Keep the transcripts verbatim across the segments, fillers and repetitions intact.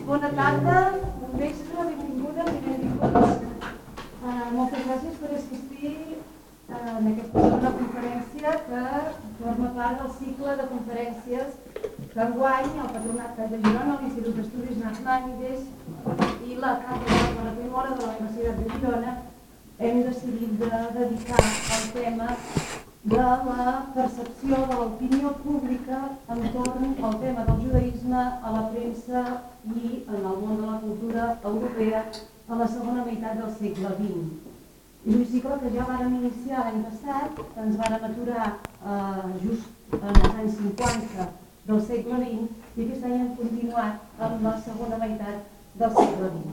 Bona tarda, bon vespre, benvingudes i benvinguts. Uh, moltes gràcies per assistir uh, en aquesta segona conferència que forma part del cicle de conferències que enguany el Patronat de Girona, l'Institut d'Estudis Nachmanides i la Càtedra de la Primora de la Universitat de Girona hem decidit de dedicar al tema de la percepció de l'opinió pública entorn al tema del judaïsme a la premsa i en el món de la cultura europea a la segona meitat del segle vint. És un cicle que ja vàrem iniciar l'any passat, ens vàrem aturar eh, just en els anys cinquanta del segle vint i aquest any hem continuat amb la segona meitat del segle vint.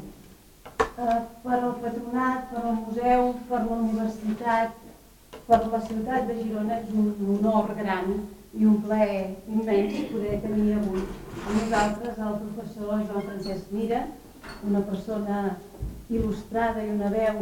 Eh, per al Patronat, per al museu, per la universitat, per la ciutat de Girona és un honor gran i un plaer immens poder tenir avui amb nosaltres el professor Joan Francesc Mira, una persona il·lustrada i una veu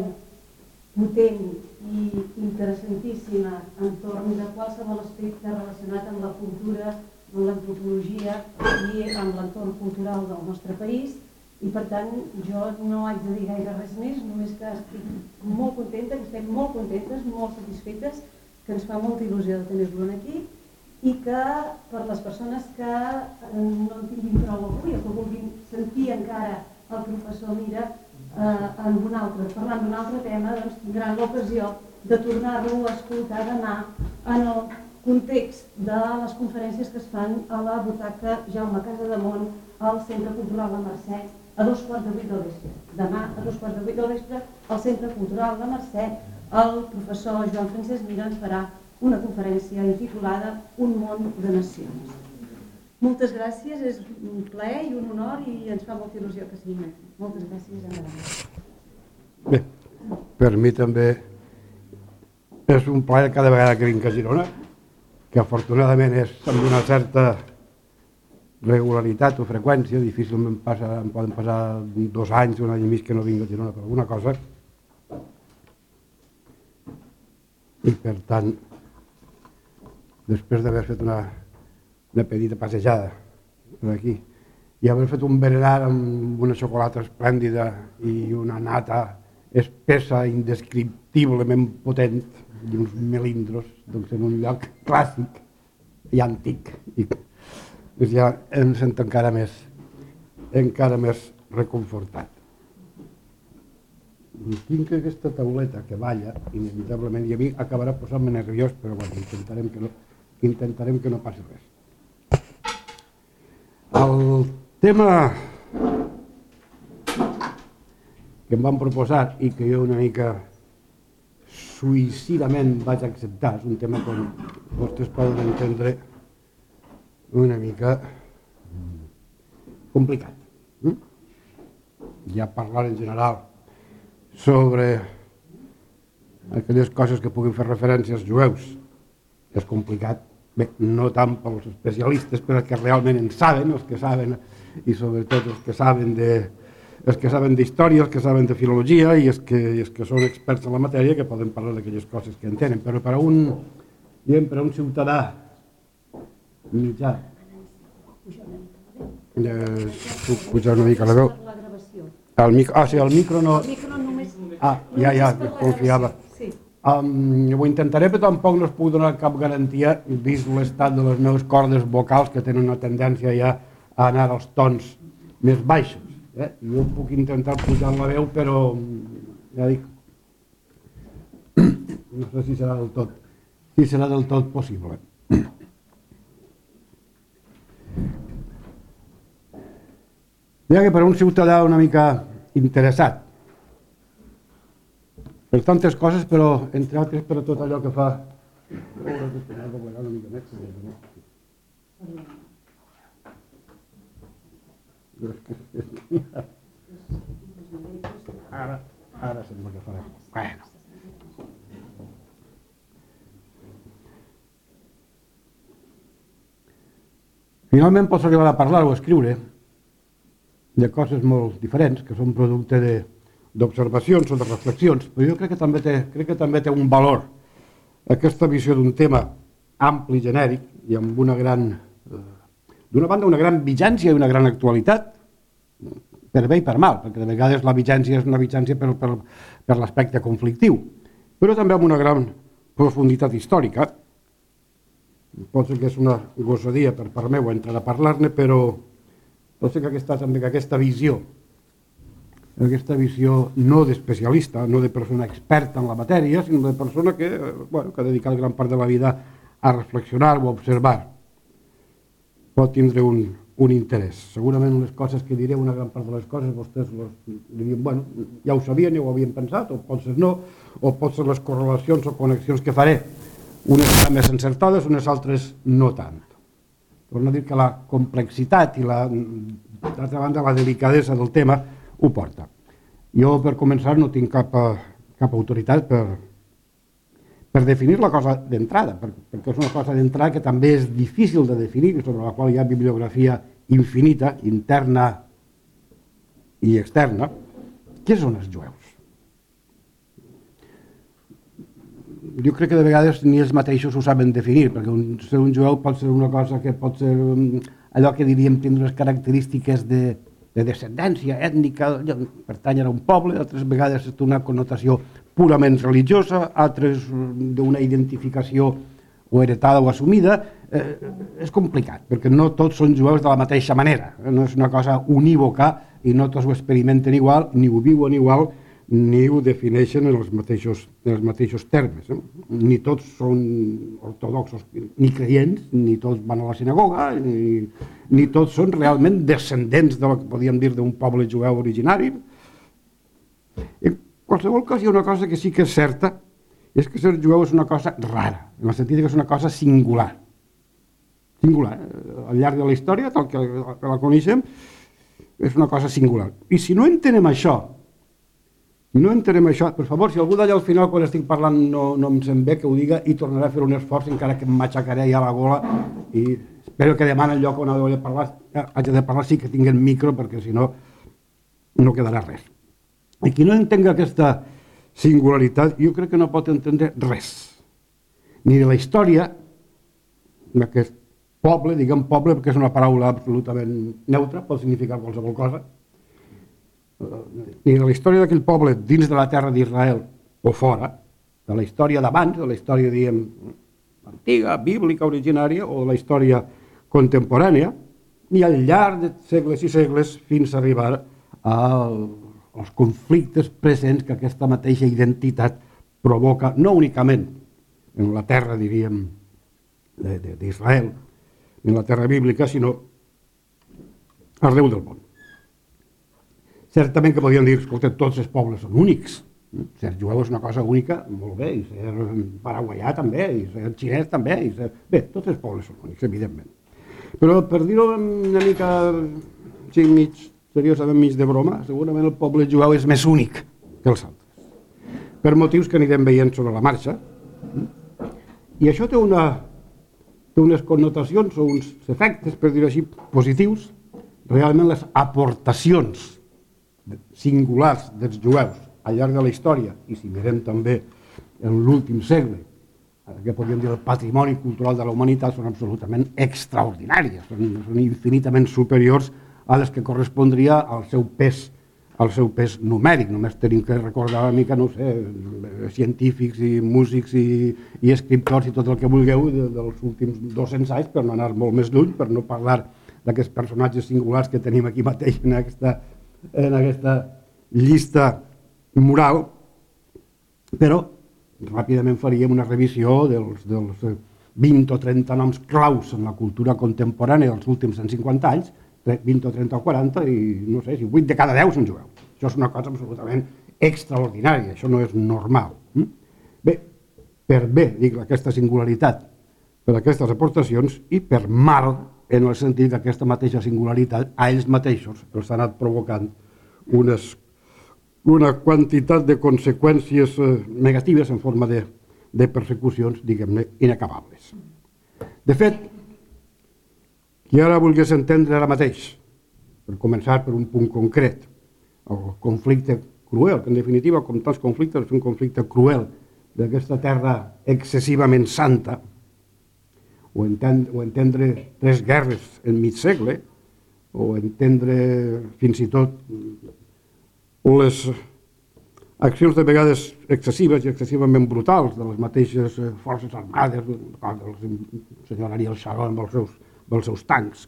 potent i interessantíssima entorn de qualsevol aspecte relacionat amb la cultura, amb l'antropologia i amb l'entorn cultural del nostre país. I per tant, jo no haig de dir gaire res més, només que estic molt contenta, que estem molt contentes, molt satisfetes, que ens fa molta il·lusió de tenir-lo aquí i que per les persones que no en tinguin prou avui o que vulguin sentir encara el professor Mira eh, en un altre, parlant d'un altre tema, doncs tindran l'ocasió de tornar-lo a escoltar demà en el context de les conferències que es fan a la butaca Jaume Casademont al Centre Cultural La Mercè a dos quarts de vuit del vespre. Demà, a dos quarts de vuit del vespre, al Centre Cultural La Mercè, el professor Joan Francesc Mira ens farà una conferència intitulada Un món de nacions. Moltes gràcies, és un plaer i un honor i ens fa molta il·lusió que siguin aquí. Moltes gràcies, endavant. Bé, per mi també és un plaer cada vegada que vinc a Girona, que afortunadament és amb una certa regularitat o freqüència, difícilment passa, em poden passar dos anys, un any i mig que no vinc a Girona per alguna cosa. I per tant, després d'haver fet una, una petita passejada per aquí i haver fet un berenar amb una xocolata esplèndida i una nata espessa, indescriptiblement potent i uns melindros, doncs en un lloc clàssic i antic. I doncs ja em sento encara més, encara més reconfortat. I tinc aquesta tauleta que balla, inevitablement, i a mi acabarà posant-me nerviós, però bueno, intentarem que no, intentarem que no passi res. El tema que em van proposar i que jo una mica suïcidament vaig acceptar, és un tema com vostès poden entendre una mica complicat. Ja parlar en general sobre aquelles coses que puguin fer referència als jueus és complicat. Bé, no tant pels especialistes, però els que realment en saben, els que saben, i sobretot els que saben de els que saben d'història, els que saben de filologia i els que, i els que són experts en la matèria que poden parlar d'aquelles coses que entenen. Però per a un, diguem, per a un ciutadà mitjà, eh, puc pujar una mica la veu? El micro, ah, sí, el micro no... Ah, ja, ja, confiava. Um, ho intentaré, però tampoc no es puc donar cap garantia, vist l'estat de les meves cordes vocals, que tenen una tendència ja a anar als tons més baixos. Eh? Jo puc intentar pujar la veu, però ja dic, no sé si serà del tot, si serà del tot possible. Ja que per a un ciutadà una mica interessat per tantes coses, però entre altres per a tot allò que fa una mica més. Ara, ara sembla que farà. Bueno. Finalment pots arribar a parlar o a escriure de coses molt diferents, que són producte d'observacions o de reflexions, però jo crec que també té, crec que també té un valor aquesta visió d'un tema ampli, genèric, i amb una gran, d'una banda, una gran vigència i una gran actualitat, per bé i per mal, perquè de vegades la vigència és una vigència per, per, per l'aspecte conflictiu, però també amb una gran profunditat històrica. Pot ser que és una gossadia per part meva entrar a parlar-ne, però pot ser que aquesta, també que aquesta visió, aquesta visió no d'especialista, no de persona experta en la matèria, sinó de persona que, bueno, que ha dedicat gran part de la vida a reflexionar o a observar, pot tindre un, un interès. Segurament les coses que diré, una gran part de les coses, vostès los, dirien, bueno, ja ho sabien, ja ho havien pensat, o potser no, o potser les correlacions o connexions que faré, unes estan més encertades, unes altres no tant. Torno a dir que la complexitat i la, d'altra banda, la delicadesa del tema ho porta. Jo, per començar, no tinc cap, cap autoritat per, per definir la cosa d'entrada, perquè és una cosa d'entrada que també és difícil de definir, sobre la qual hi ha bibliografia infinita, interna i externa. Què són els jueus? Jo crec que de vegades ni ells mateixos ho saben definir, perquè un, ser un jueu pot ser una cosa que pot ser allò que diríem tindre les característiques de, de descendència ètnica, pertànyer a un poble, altres vegades té una connotació purament religiosa, altres d'una identificació o heretada o assumida. Eh, és complicat, perquè no tots són jueus de la mateixa manera, no és una cosa unívoca i no tots ho experimenten igual, ni ho viuen igual, ni ho defineixen en els mateixos, en els mateixos termes. Eh? Ni tots són ortodoxos ni creients, ni tots van a la sinagoga, ni, ni tots són realment descendents del que podríem dir d'un poble jueu originari. En qualsevol cas, hi ha una cosa que sí que és certa, és que ser jueu és una cosa rara, en el sentit que és una cosa singular. Singular. Al llarg de la història, tal que la coneixem, és una cosa singular. I si no entenem això, Si no entenem això, per favor, si algú d'allà al final, quan estic parlant, no, no em sent bé, que ho diga i tornaré a fer un esforç, encara que em matxacaré ja a la gola, i espero que demà en el lloc on haig de parlar, haig de parlar sí que tinguin micro, perquè si no, no quedarà res. I qui no entenga aquesta singularitat, jo crec que no pot entendre res, ni de la història d'aquest poble, diguem poble, perquè és una paraula absolutament neutra, pot significar qualsevol cosa, ni de la història d'aquell poble dins de la terra d'Israel o fora, de la història d'abans, de la història, diguem, antiga, bíblica, originària, o de la història contemporània, i al llarg de segles i segles fins a arribar als conflictes presents que aquesta mateixa identitat provoca, no únicament en la terra, diríem, d'Israel, en la terra bíblica, sinó arreu del món. Certament que podríem dir, escolta, tots els pobles són únics. Ser jueu és una cosa única, molt bé, i ser paraguaià també, i ser xinès també, i ser... Bé, tots els pobles són únics, evidentment. Però per dir-ho una mica, sí, mig, seriosament mig de broma, segurament el poble jueu és més únic que els altres, per motius que anirem veient sobre la marxa. I això té, una, té unes connotacions o uns efectes, per dir-ho així, positius, realment les aportacions singulars dels jueus al llarg de la història, i si mirem també en l'últim segle, que podríem dir el patrimoni cultural de la humanitat, són absolutament extraordinàries, són, són infinitament superiors a les que correspondria al seu pes, al seu pes numèric. Només tenim que recordar una mica, no sé, científics i músics i, i escriptors i tot el que vulgueu de, dels últims dos-cents anys, per no anar molt més lluny, per no parlar d'aquests personatges singulars que tenim aquí mateix en aquesta en aquesta llista moral, però ràpidament faríem una revisió dels, dels vint o trenta noms claus en la cultura contemporània dels últims cent cinquanta anys, vint o trenta o quaranta, i no sé, si vuit de cada deu són jueus. Això és una cosa absolutament extraordinària, això no és normal. Bé, per bé, dic, aquesta singularitat, per aquestes aportacions, i per mal, en el sentit que aquesta mateixa singularitat a ells mateixos els ha anat provocant unes, una quantitat de conseqüències eh, negatives en forma de, de persecucions, diguem-ne, inacabables. De fet, qui ara volgués entendre ara mateix, per començar per un punt concret, el conflicte cruel, que en definitiva, com tants conflictes, és un conflicte cruel d'aquesta terra excessivament santa, o entendre, o entendre tres guerres en mig segle, o entendre fins i tot les accions de vegades excessives i excessivament brutals de les mateixes forces armades, del senyor Ariel Sharon amb els seus, amb els seus tancs,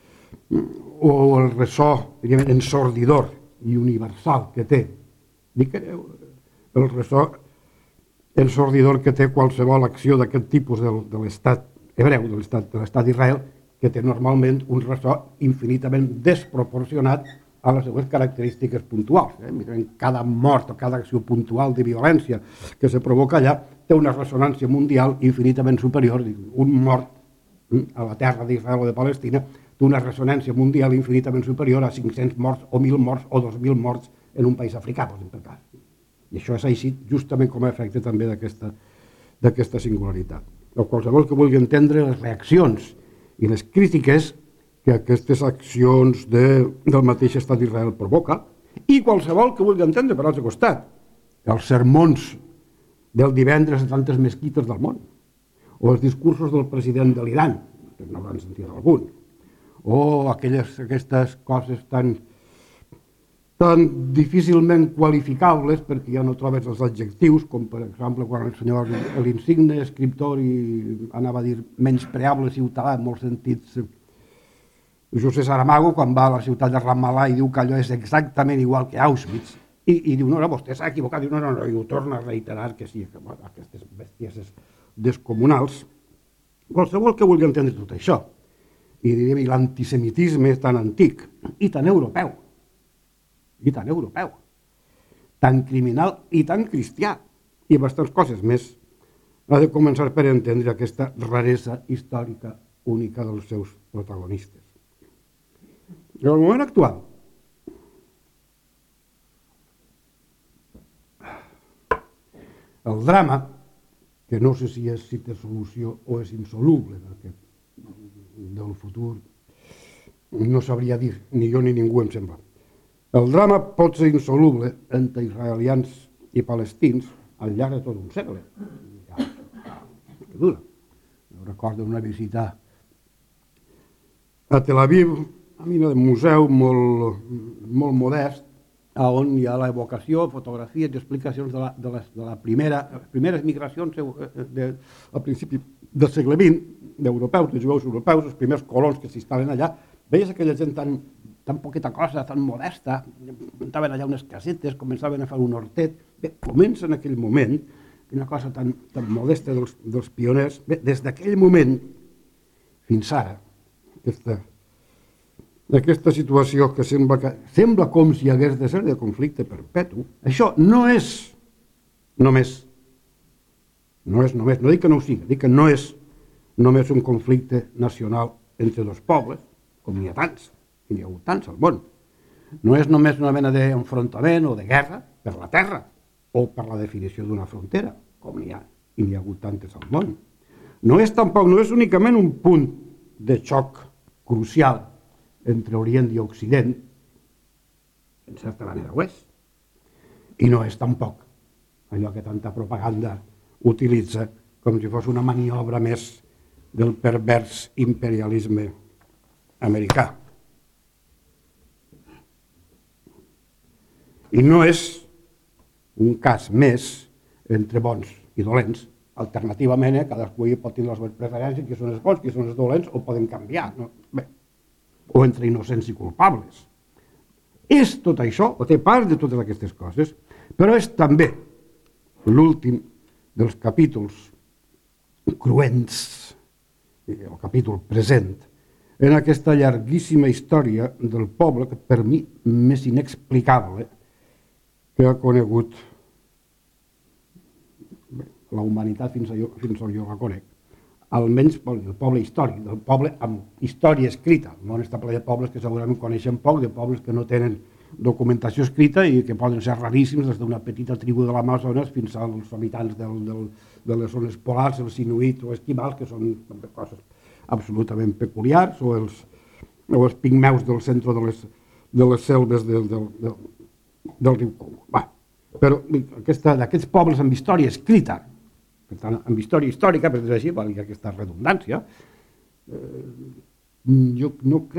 o el ressò ensordidor i universal que té. Dic el ressò ensordidor que té qualsevol acció d'aquest tipus de, de l'estat hebreu, de l'estat d'Israel, que té normalment un ressò infinitament desproporcionat a les seues característiques puntuals. Eh? Cada mort o cada acció puntual de violència que se provoca allà té una ressonància mundial infinitament superior. Un mort a la terra d'Israel o de Palestina té una ressonància mundial infinitament superior a cinc-cents morts o mil morts o dos mil morts en un país africà, per cas. I això és així justament com a efecte també d'aquesta singularitat. O qualsevol que vulgui entendre les reaccions i les crítiques que aquestes accions de, del mateix estat d'Israel provoca, i qualsevol que vulgui entendre, per l'altre costat, els sermons del divendres a tantes mesquites del món, o els discursos del president de l'Iran, que no van sentir algun, o aquelles, aquestes coses tan, tan difícilment qualificables perquè ja no trobes els adjectius, com per exemple quan el senyor l'insigne escriptor i anava a dir menyspreable ciutadà en molts sentits, José Saramago, quan va a la ciutat de Ramallah i diu que allò és exactament igual que Auschwitz, i, i diu, no, no, vostè s'ha equivocat, diu, no, no, no, i ho torna a reiterar que sí, que bueno, aquestes bestieses descomunals. Qualsevol que vulgui entendre tot això, i diríem, l'antisemitisme tan antic i tan europeu, i tan europeu, tan criminal i tan cristià, i bastants coses més, ha de començar per entendre aquesta raresa històrica única dels seus protagonistes. En el moment actual, el drama, que no sé si, és, si té solució o és insoluble, perquè del futur no sabria dir, ni jo ni ningú em sembla. El drama pot ser insoluble entre israelians i palestins al llarg de tot un segle. Que dura. Jo recordo una visita a Tel Aviv, a mi un museu molt, molt modest, on hi ha l'evocació, fotografies i explicacions de, la, de, les, de la primera, les primeres migracions de, al principi del segle vint, d'europeus, de jueus europeus, els primers colons que s'instal·len allà. Veies aquella gent tan, tan poqueta cosa, tan modesta, muntaven allà unes casetes, començaven a fer un hortet. Bé, comença en aquell moment, una cosa tan, tan modesta dels, dels pioners. Bé, des d'aquell moment fins ara, aquesta, aquesta situació que sembla, que sembla com si hagués de ser de conflicte perpetu, això no és només, no és només, no dic que no ho sigui, dic que no és només un conflicte nacional entre dos pobles, com n'hi ha tants, i n'hi ha hagut tants al món. No és només una mena d'enfrontament o de guerra per la terra o per la definició d'una frontera, com n'hi ha, i n'hi ha hagut tantes al món. No és tampoc, no és únicament un punt de xoc crucial entre Orient i Occident, en certa manera ho és, i no és tampoc allò que tanta propaganda utilitza com si fos una maniobra més del pervers imperialisme americà. I no és un cas més entre bons i dolents. Alternativament, eh, cadascú pot tenir les seves preferències, qui són els bons, qui són els dolents, o poden canviar. No? Bé, o entre innocents i culpables. És tot això, o té part de totes aquestes coses, però és també l'últim dels capítols cruents, el capítol present, en aquesta llarguíssima història del poble que per mi més inexplicable que ha conegut la humanitat fins a jo, fins a jo la conec. Almenys el poble històric, del poble amb història escrita. El món està ple de pobles que segurament coneixen poc, de pobles que no tenen documentació escrita i que poden ser raríssims, des d'una petita tribu de l'Amazones fins als habitants del, del, de les zones polars, els inuits o esquimals, que són coses absolutament peculiars, o els, o els pigmeus del centre de les, de les selves del, del, del, del riu Congo. Va. Però d'aquests pobles amb història escrita, per tant, amb història històrica, per dir-ho així, valgui aquesta redundància, eh, jo no crec,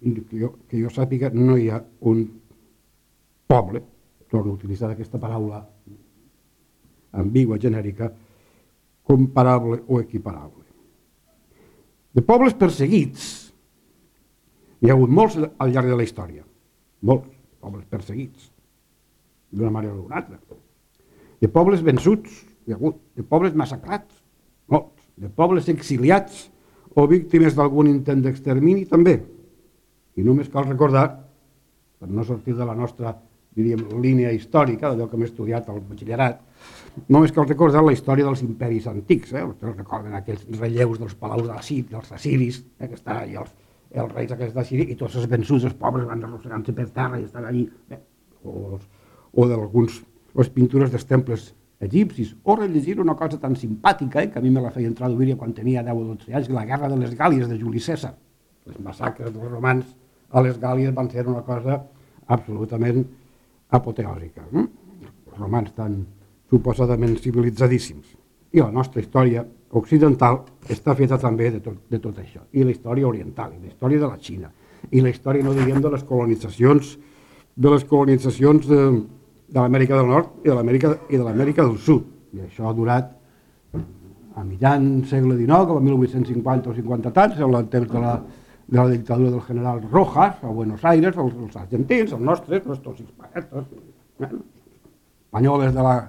que jo, que jo sàpiga, no hi ha un poble, torno a utilitzar aquesta paraula ambigua, genèrica, comparable o equiparable. De pobles perseguits hi ha hagut molts al llarg de la història, molts pobles perseguits, d'una manera o d'una altra. De pobles vençuts hi ha hagut, de pobles massacrats, molts, de pobles exiliats o víctimes d'algun intent d'extermini també. I només cal recordar, per no sortir de la nostra, diríem, línia històrica, d'allò que hem estudiat al batxillerat, només cal recordar la història dels imperis antics. Eh? Vostès recorden aquells relleus dels palaus dels assiris, eh? que estan allà els, els reis aquests d'Assiri, i tots els vençuts, els pobres, van arrossegant-se per terra i estan allí. Eh? O, o d'alguns, les pintures dels temples egipcis, o rellegir una cosa tan simpàtica, eh? que a mi me la feien traduir quan tenia deu o dotze anys, la guerra de les Gàlies de Juli Cèsar. Les massacres dels romans a les Gàlies van ser una cosa absolutament apoteòsica. Eh? Els romans tan suposadament civilitzadíssims. I la nostra història occidental està feta també de tot, de tot això. I la història oriental, i la història de la Xina, i la història, no diríem, de les colonitzacions de les colonitzacions de, de l'Amèrica del Nord i de l'Amèrica i de l'Amèrica del Sud. I això ha durat a mitjan segle dinou, com a mil vuit-cents cinquanta o cinquanta tants, en el temps de la, de la dictadura del general Rojas a Buenos Aires, els, els argentins, els nostres, els nostres experts, bueno, espanyoles de la...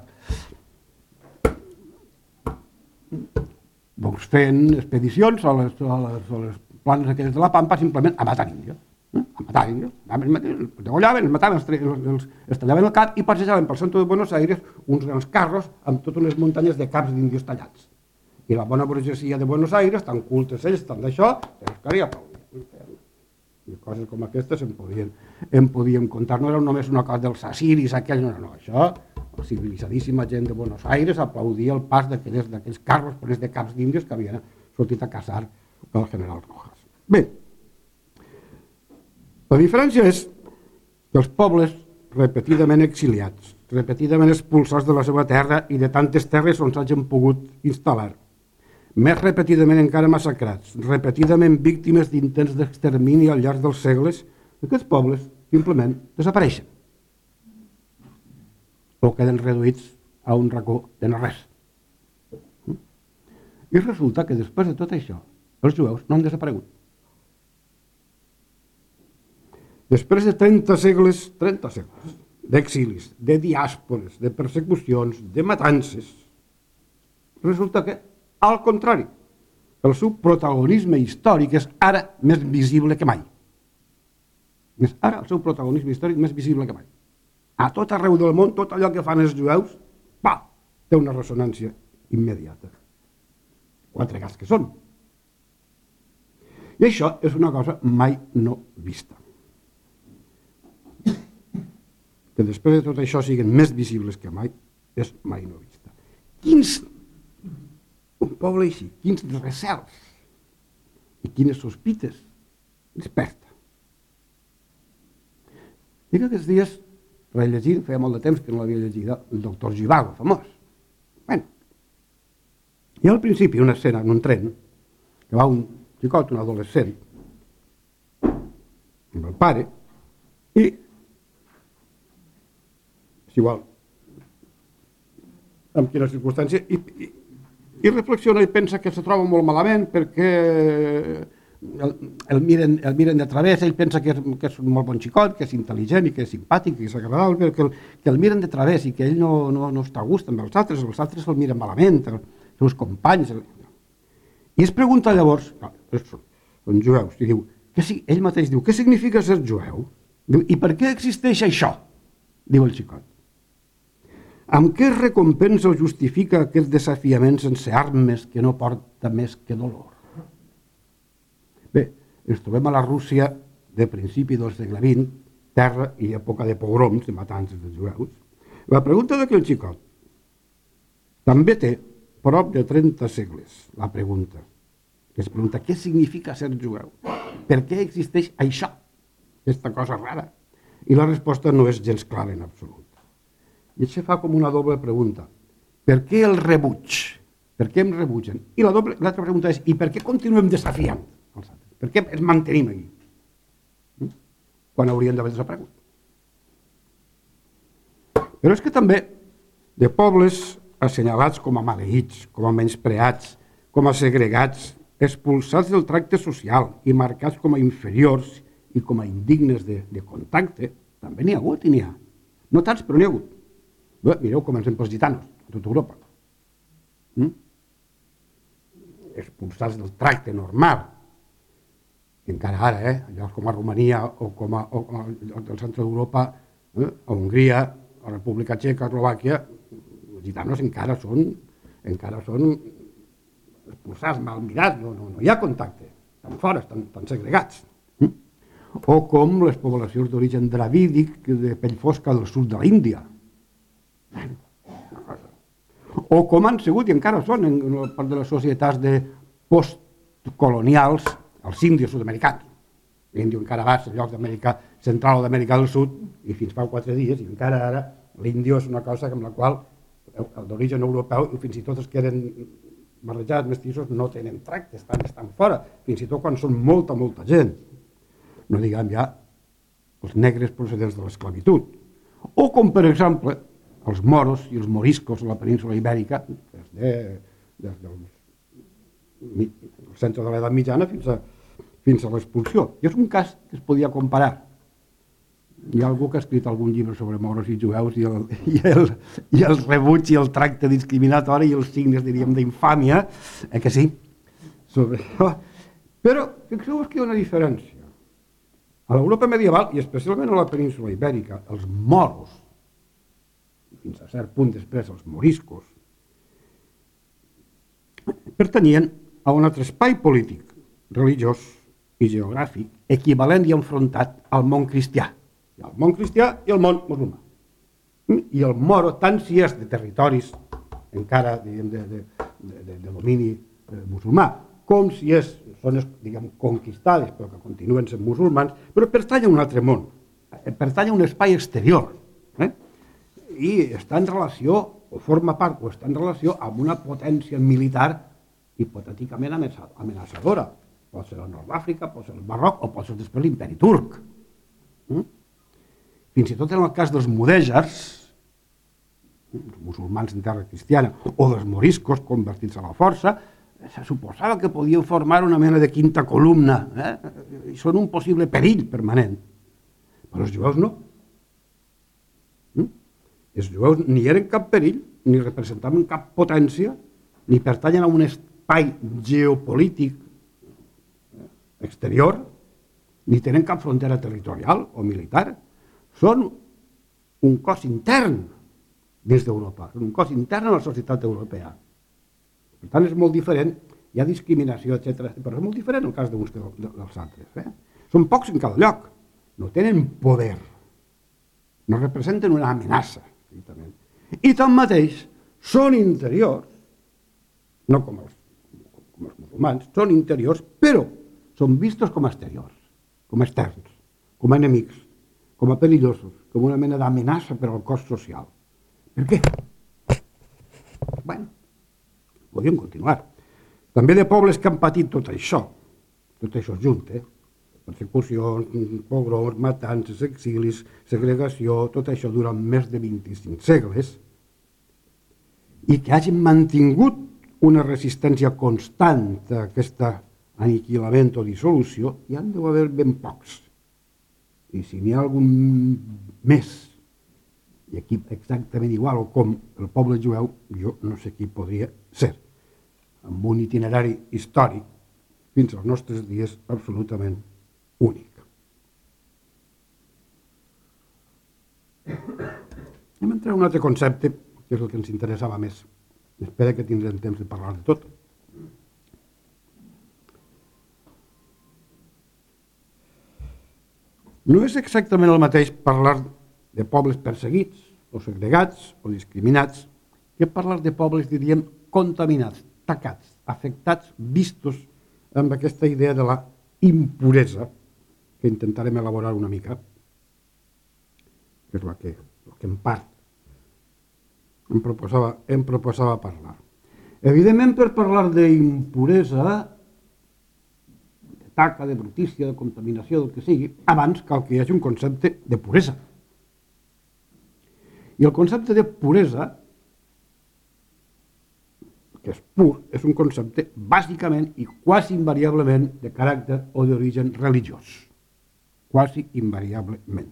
doncs fent expedicions a les, a les, a les planes aquelles de la Pampa simplement a matar índios. Eh? A matar índios. Els degollaven, els mataven, els, els, els tallaven el cap i passejaven pel centre de Buenos Aires uns grans carros amb totes unes muntanyes de caps d'índios tallats. I la bona burgesia de Buenos Aires, tan cultes ells, tant d'això, els caria aplaudir. I coses com aquestes en podien, en podíem contar. No era només una cosa dels assiris, aquells, no, no, això, la civilitzadíssima gent de Buenos Aires aplaudia el pas d'aquells carros plens de caps d'índios que havien sortit a caçar el general Rojas. Bé, la diferència és que els pobles repetidament exiliats, repetidament expulsats de la seva terra i de tantes terres on s'hagin pogut instal·lar, més repetidament encara massacrats, repetidament víctimes d'intents d'extermini al llarg dels segles, aquests pobles simplement desapareixen o queden reduïts a un racó de no res. I resulta que després de tot això, els jueus no han desaparegut. Després de trenta segles, trenta segles d'exilis, de diàspores, de persecucions, de matances, resulta que, al contrari, el seu protagonisme històric és ara més visible que mai. És ara el seu protagonisme històric més visible que mai. A tot arreu del món, tot allò que fan els jueus, pa, té una ressonància immediata. Quatre gats que són. I això és una cosa mai no vista. Que després de tot això siguin més visibles que mai, és mai no vista. Quins, un poble així, quins recels i quines sospites desperta. Dic aquests dies, rellegint, feia molt de temps que no l'havia llegit, el doctor Zhivago, famós. Bueno, i al principi una escena en un tren, que va un xicot, un adolescent, amb el pare, i és igual amb quina circumstància, i, i, i reflexiona i pensa que se troba molt malament perquè el, el, miren, el miren de través, ell pensa que és, que és un molt bon xicot, que és intel·ligent i que és simpàtic, que és agradable, que el, que el miren de través i que ell no, no, no està a gust amb els altres, els altres el miren malament, els seus companys. I es pregunta llavors, són jueus, i diu, que si, ell mateix diu, què significa ser jueu? Diu, i per què existeix això? Diu el xicot. Amb què es recompensa o justifica aquest desafiament sense armes que no porta més que dolor? Bé, ens trobem a la Rússia de principi del segle vint, terra i època de pogroms, de matances de jueus. La pregunta d'aquell xicot també té prop de trenta segles, la pregunta. Que es pregunta, què significa ser jueu? Per què existeix això? Aquesta cosa rara. I la resposta no és gens clara en absolut. I això fa com una doble pregunta. Per què el rebuig? Per què em rebutgen? I l'altra pregunta és, i per què continuem desafiant els altres? Per què ens mantenim aquí? quan haurien d'haver desaparegut. Però és que també de pobles assenyalats com a maleïts, com a menyspreats, com a segregats, expulsats del tracte social i marcats com a inferiors i com a indignes de, de contacte, també n'hi ha hagut i n'hi ha. No tants, però n'hi ha hagut. Bé, mireu, comencem pels gitanos, a tota Europa. Mm? Expulsats del tracte normal, i encara ara, eh, llocs com a Romania o com a, o, o, del centre d'Europa, eh, a Hongria, a la República Txeca, a Eslovàquia, els gitanos encara són, encara són expulsats, mal mirats, no, no, no hi ha contacte, estan fora, estan, estan segregats. Mm? O com les poblacions d'origen dravídic de pell fosca del sud de l'Índia. O com han sigut i encara són en part de les societats de postcolonials els índios sud-americans. L'índio encara va als llocs d'Amèrica Central o d'Amèrica del Sud i fins fa quatre dies i encara ara l'índio és una cosa amb la qual d'origen europeu i fins i tot els que eren barrejats mestissos no tenen tracte, estan, estan fora, fins i tot quan són molta, molta gent. No diguem ja els negres procedents de l'esclavitud. O com, per exemple, els moros i els moriscos a la península Ibèrica, des, de, des del centre de l'edat mitjana fins a, fins a l'expulsió. I és un cas que es podia comparar. Hi ha algú que ha escrit algun llibre sobre moros i jueus i el, i el, i el rebuig i el tracte discriminatori i els signes, diríem, d'infàmia, eh que sí? Sobre això. Però fixeu-vos que hi ha una diferència. A l'Europa medieval, i especialment a la península Ibèrica, els moros, fins a cert punt després els moriscos, pertanyien a un altre espai polític, religiós i geogràfic, equivalent i enfrontat al món cristià. Hi ha el món cristià i el món musulmà. I el moro, tant si és de territoris encara diguem, de, de, de, de, de domini eh, musulmà, com si és zones diguem, conquistades, però que continuen sent musulmans, però pertany a un altre món, pertany a un espai exterior. Eh? I està en relació, o forma part, o està en relació amb una potència militar hipotèticament amenaçadora. Pot ser el nord d'Àfrica, pot ser el Marroc, o pot ser després l'imperi turc. Mm? Fins i tot en el cas dels mudèjars, els musulmans en terra cristiana, o dels moriscos convertits a la força, se suposava que podien formar una mena de quinta columna, eh? I són un possible perill permanent. Però els jueus no. Mm? Els jueus ni eren cap perill, ni representaven cap potència, ni pertanyen a un espai geopolític exterior, ni tenen cap frontera territorial o militar. Són un cos intern dins d'Europa, un cos intern a la societat europea. Per tant, és molt diferent, hi ha discriminació, etcètera, però és molt diferent el cas d'uns que dels altres. Eh? Són pocs en cada lloc, no tenen poder, no representen una amenaça. I tanmateix són interiors, no com els, com els musulmans, són interiors, però són vistos com a exteriors, com a externs, com a enemics, com a perillosos, com una mena d'amenaça per al cos social. Per què? Bé, podríem continuar. També de pobles que han patit tot això, tot això junt, eh? Persecucions, pogroms, matances, exilis, segregació, tot això durant més de vint-i-cinc segles, i que hagin mantingut una resistència constant a aquest aniquilament o dissolució, hi han d'haver ben pocs. I si n'hi ha algun més, i aquí exactament igual com el poble jueu, jo no sé qui podria ser, amb un itinerari històric fins als nostres dies absolutament únic. Hem entrat en un altre concepte, que és el que ens interessava més. Espera que tindrem temps de parlar de tot. No és exactament el mateix parlar de pobles perseguits, o segregats, o discriminats, que parlar de pobles, diríem, contaminats, tacats, afectats, vistos amb aquesta idea de la impuresa, que intentarem elaborar una mica, que és la que, la que en part em proposava, em proposava parlar. Evidentment, per parlar d'impuresa, de taca, de brutícia, de contaminació, del que sigui, abans cal que hi hagi un concepte de puresa. I el concepte de puresa, que és pur, és un concepte bàsicament i quasi invariablement de caràcter o d'origen religiós. Quasi invariablement.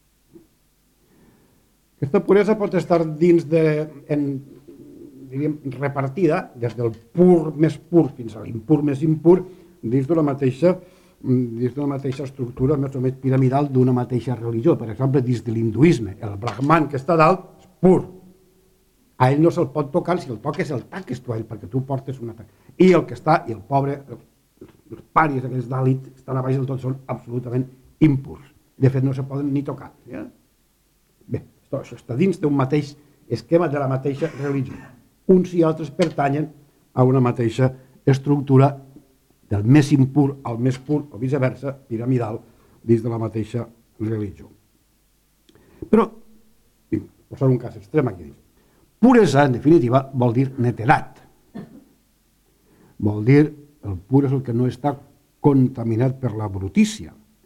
Aquesta puresa pot estar dins de, en, diríem, repartida des del pur més pur fins a l'impur més impur dins d'una mateixa, dins d'una mateixa estructura més o menys piramidal d'una mateixa religió. Per exemple, dins de l'hinduisme, el brahman que està dalt és pur. A ell no se'l pot tocar, si el toques el taques tu a ell, perquè tu portes un atac. I el que està, i el pobre, els paris, aquells d'àlit, que estan a baix del tot, són absolutament impurs. De fet, no se poden ni tocar. Ja? Bé, això està dins d'un mateix esquema de la mateixa religió. Uns i altres pertanyen a una mateixa estructura del més impur al més pur, o viceversa, piramidal, dins de la mateixa religió. Però, posar un cas extrem aquí dins. Puresa, en definitiva, vol dir netedat. Vol dir, el pur és el que no està contaminat per la brutícia.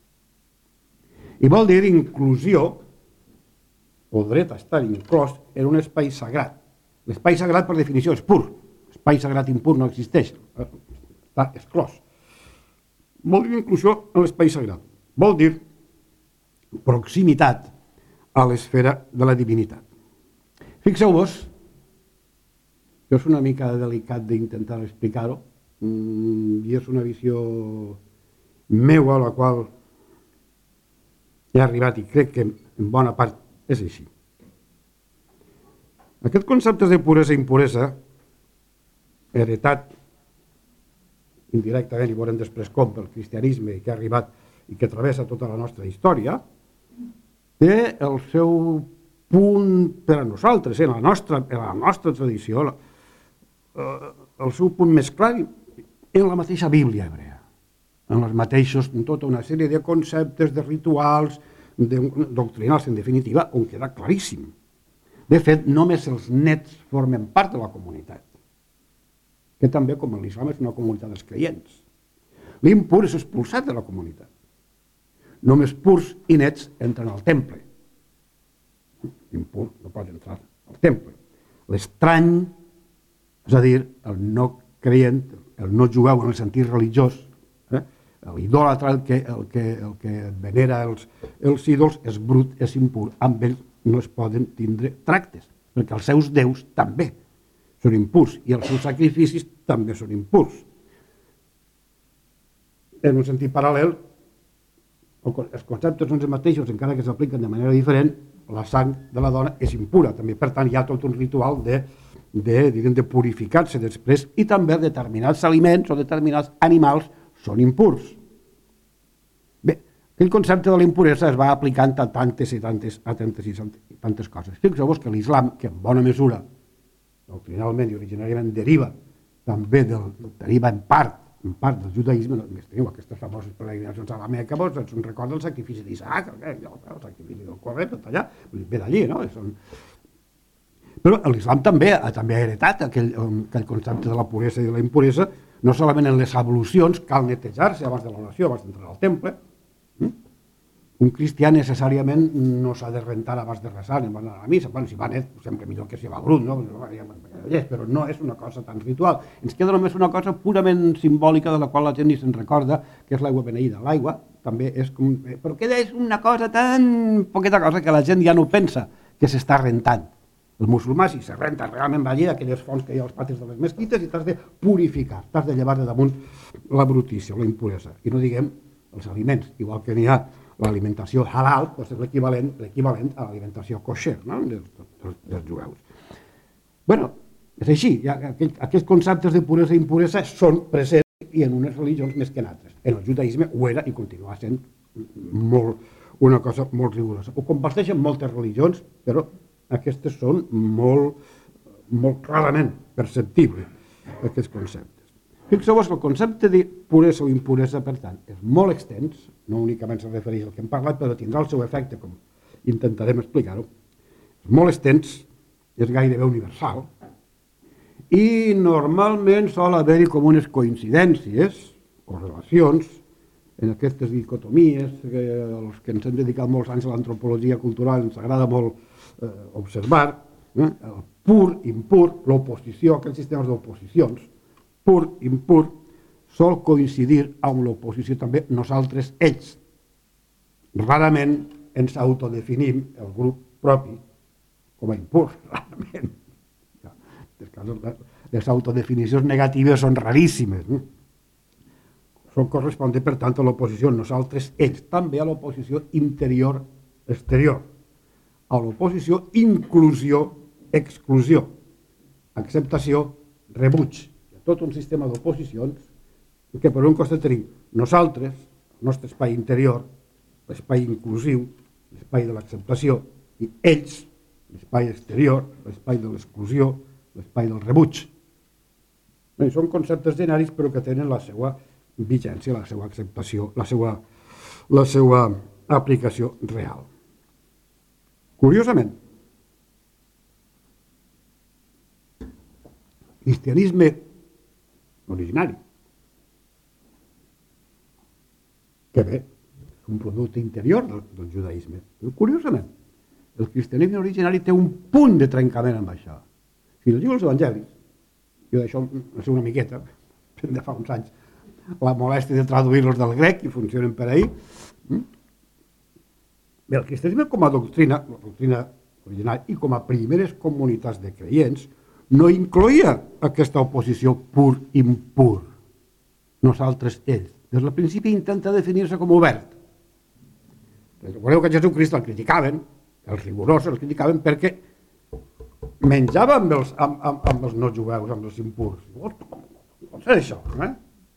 I vol dir inclusió, o dret a estar inclòs en un espai sagrat. L'espai sagrat, per definició, és pur. L'espai sagrat impur no existeix. Està exclòs. Vol dir inclusió en l'espai sagrat. Vol dir proximitat a l'esfera de la divinitat. Fixeu-vos, que és una mica delicat d'intentar explicar-ho, i és una visió meua a la qual he arribat i crec que en bona part és així. Aquests conceptes de puresa i impuresa, heretat indirectament, i veurem després com, pel cristianisme que ha arribat i que travessa tota la nostra història, té el seu punt per a nosaltres, en la nostra, en la nostra tradició, el seu punt més clar en la mateixa Bíblia hebrea, en els mateixos, en tota una sèrie de conceptes, de rituals, de, doctrinals, en definitiva, on queda claríssim. De fet, només els nets formen part de la comunitat, que també, com l'islam, és una comunitat dels creients. L'impur és expulsat de la comunitat. Només purs i nets entren al temple. L'impur no pot entrar al temple. L'estrany, és a dir, el no creient, el no jueu en el sentit religiós, eh? l'idòlatra, el que, el que, el que venera els, els ídols, és brut, és impur. Amb ell no es poden tindre tractes, perquè els seus déus també són impurs i els seus sacrificis també són impurs. En un sentit paral·lel, els conceptes són els mateixos, encara que s'apliquen de manera diferent, la sang de la dona és impura, també. Per tant, hi ha tot un ritual de, de, de purificar-se després, i també determinats aliments o determinats animals són impurs. Bé, aquell concepte de la impuresa es va aplicant a tantes i tantes, a tantes i tantes coses. Fixeu-vos que l'islam, que en bona mesura, doctrinalment i originàriament deriva també del, deriva en part, en part del judaïsme, només teniu aquestes famoses peregrinacions a la Meca, doncs ens recorda el sacrifici d'Isaac, el, el sacrifici del corret, tot allà, ve d'allí, no? Són... Però l'islam també, també ha heretat aquell, aquell concepte de la puresa i de la impuresa, no solament en les ablucions, cal netejar-se abans de l'oració, abans d'entrar al temple. Un cristià necessàriament no s'ha de rentar abans de resar, abans d'anar a la missa. Bueno, si va net, sempre millor que si va brut, no? Però no és una cosa tan ritual. Ens queda només una cosa purament simbòlica de la qual la gent ni se'n recorda, que és l'aigua beneïda. L'aigua també és com... Però queda és una cosa tan poqueta cosa que la gent ja no pensa que s'està rentant. El musulmà, si se renta, realment va allí d'aquelles fonts que hi ha als patis de les mesquites i t'has de purificar, t'has de llevar de damunt la brutícia, la impuresa. I no diguem els aliments, igual que n'hi ha l'alimentació halal, doncs és l'equivalent l'equivalent a l'alimentació kosher, no? dels, dels, dels jueus. Bueno, és així, ja, aquell, aquests conceptes de puresa i impuresa són presents i en unes religions més que en altres. En el judaïsme ho era i continua sent molt, una cosa molt rigorosa. Ho comparteixen moltes religions, però aquestes són molt, molt clarament perceptibles, aquests conceptes. Fixeu-vos que el concepte de puresa o impuresa, per tant, és molt extens, no únicament se refereix al que hem parlat, però tindrà el seu efecte, com intentarem explicar-ho. És molt extens, és gairebé universal, i normalment sol haver-hi com unes coincidències o relacions en aquestes dicotomies, que els que ens hem dedicat molts anys a l'antropologia cultural ens agrada molt eh, observar, eh, el pur, impur, l'oposició, aquests sistemes d'oposicions, pur, impur, sol coincidir amb l'oposició també nosaltres, ells. Rarament ens autodefinim el grup propi com a impur, rarament. Les autodefinicions negatives són raríssimes. No? Són correspondent, per tant, a l'oposició nosaltres, ells, també a l'oposició interior-exterior, a l'oposició inclusió-exclusió, acceptació-rebuig. Tot un sistema d'oposicions que per un costat tenim nosaltres, el nostre espai interior, l'espai inclusiu, l'espai de l'acceptació, i ells, l'espai exterior, l'espai de l'exclusió, l'espai del rebuig. Bé, són conceptes genèrics però que tenen la seva vigència, la seva acceptació, la seva, la seva aplicació real. Curiosament, cristianisme originari, que bé, és un producte interior del, del judaïsme, però curiosament, el cristianisme originari té un punt de trencament amb això. Si llegiu els evangelis, jo d'això no sé una miqueta, de fa uns anys, la molèstia de traduir-los del grec i funcionen per ahir. Bé, el cristianisme com a doctrina, la doctrina original, i com a primeres comunitats de creients, no incloïa aquesta oposició pur-impur. Nosaltres, ells. Des del principi intenta definir-se com obert. Recordeu que Jesucrist el criticaven, els rigorosos el criticaven perquè menjava amb els, amb, amb, amb els no jueus, amb els impurs. Com ser això, eh?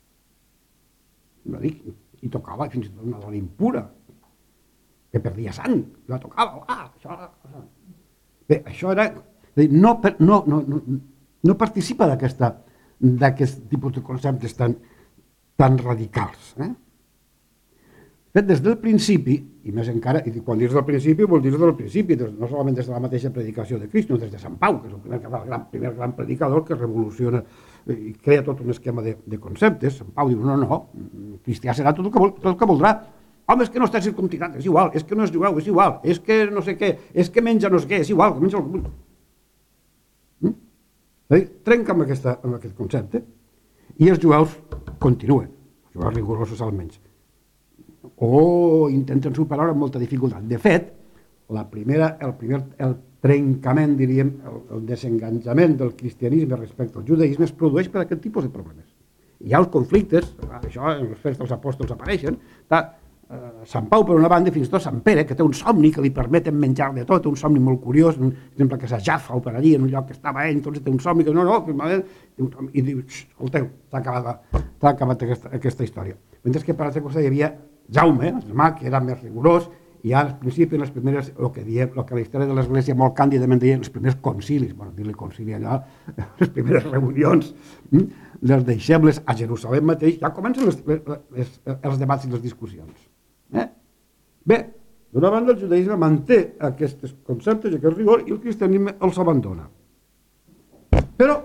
I tocava fins i tot una dona impura, que perdia sang, i la tocava, ah, això... Bé, això era... No, no, no, no, no participa d'aquest tipus de conceptes tan, tan radicals. Eh? Fet, des del principi, i més encara, i quan dius del principi, vol dir des del principi, no solament des de la mateixa predicació de Crist, sinó des de Sant Pau, que és el primer, el gran, primer gran predicador que revoluciona i crea tot un esquema de, de conceptes. Sant Pau diu, no, no, cristià serà tot el que, vol, tot el que voldrà. Home, és que no està circumcidat, és igual, és que no és jueu, és igual, és que no sé què, és que menja no sé què, és igual, que menja el que vulgui. Mm? Dir, trenca amb, aquesta, amb aquest concepte i els jueus continuen, els jueus rigorosos almenys, o intenten superar amb molta dificultat. De fet, la primera, el primer el trencament, diríem, el, el desenganjament del cristianisme respecte al judaïsme es produeix per aquest tipus de problemes. Hi ha els conflictes, això en els fets dels apòstols apareixen, està, eh, Sant Pau per una banda i fins i tot Sant Pere, que té un somni que li permeten menjar de tot, un somni molt curiós, un exemple que s'ajafa o per allí, en un lloc que estava ell, entonces té un somni que no, no, que i diu, escolteu, s'ha acabat, s'ha acabat aquesta, aquesta història. Mentre que per altra cosa hi havia Jaume, el germà, que era més rigorós, i ja al principi, en les primeres, el que diem, el que la història de l'Església molt càndidament deia, els primers concilis, bueno, dir-li concili allà, les primeres reunions, les deixebles a Jerusalem mateix, ja comencen les, les, els debats i les discussions. Eh? Bé, d'una banda el judaïsme manté aquests conceptes i aquest rigor i el cristianisme els abandona. Però,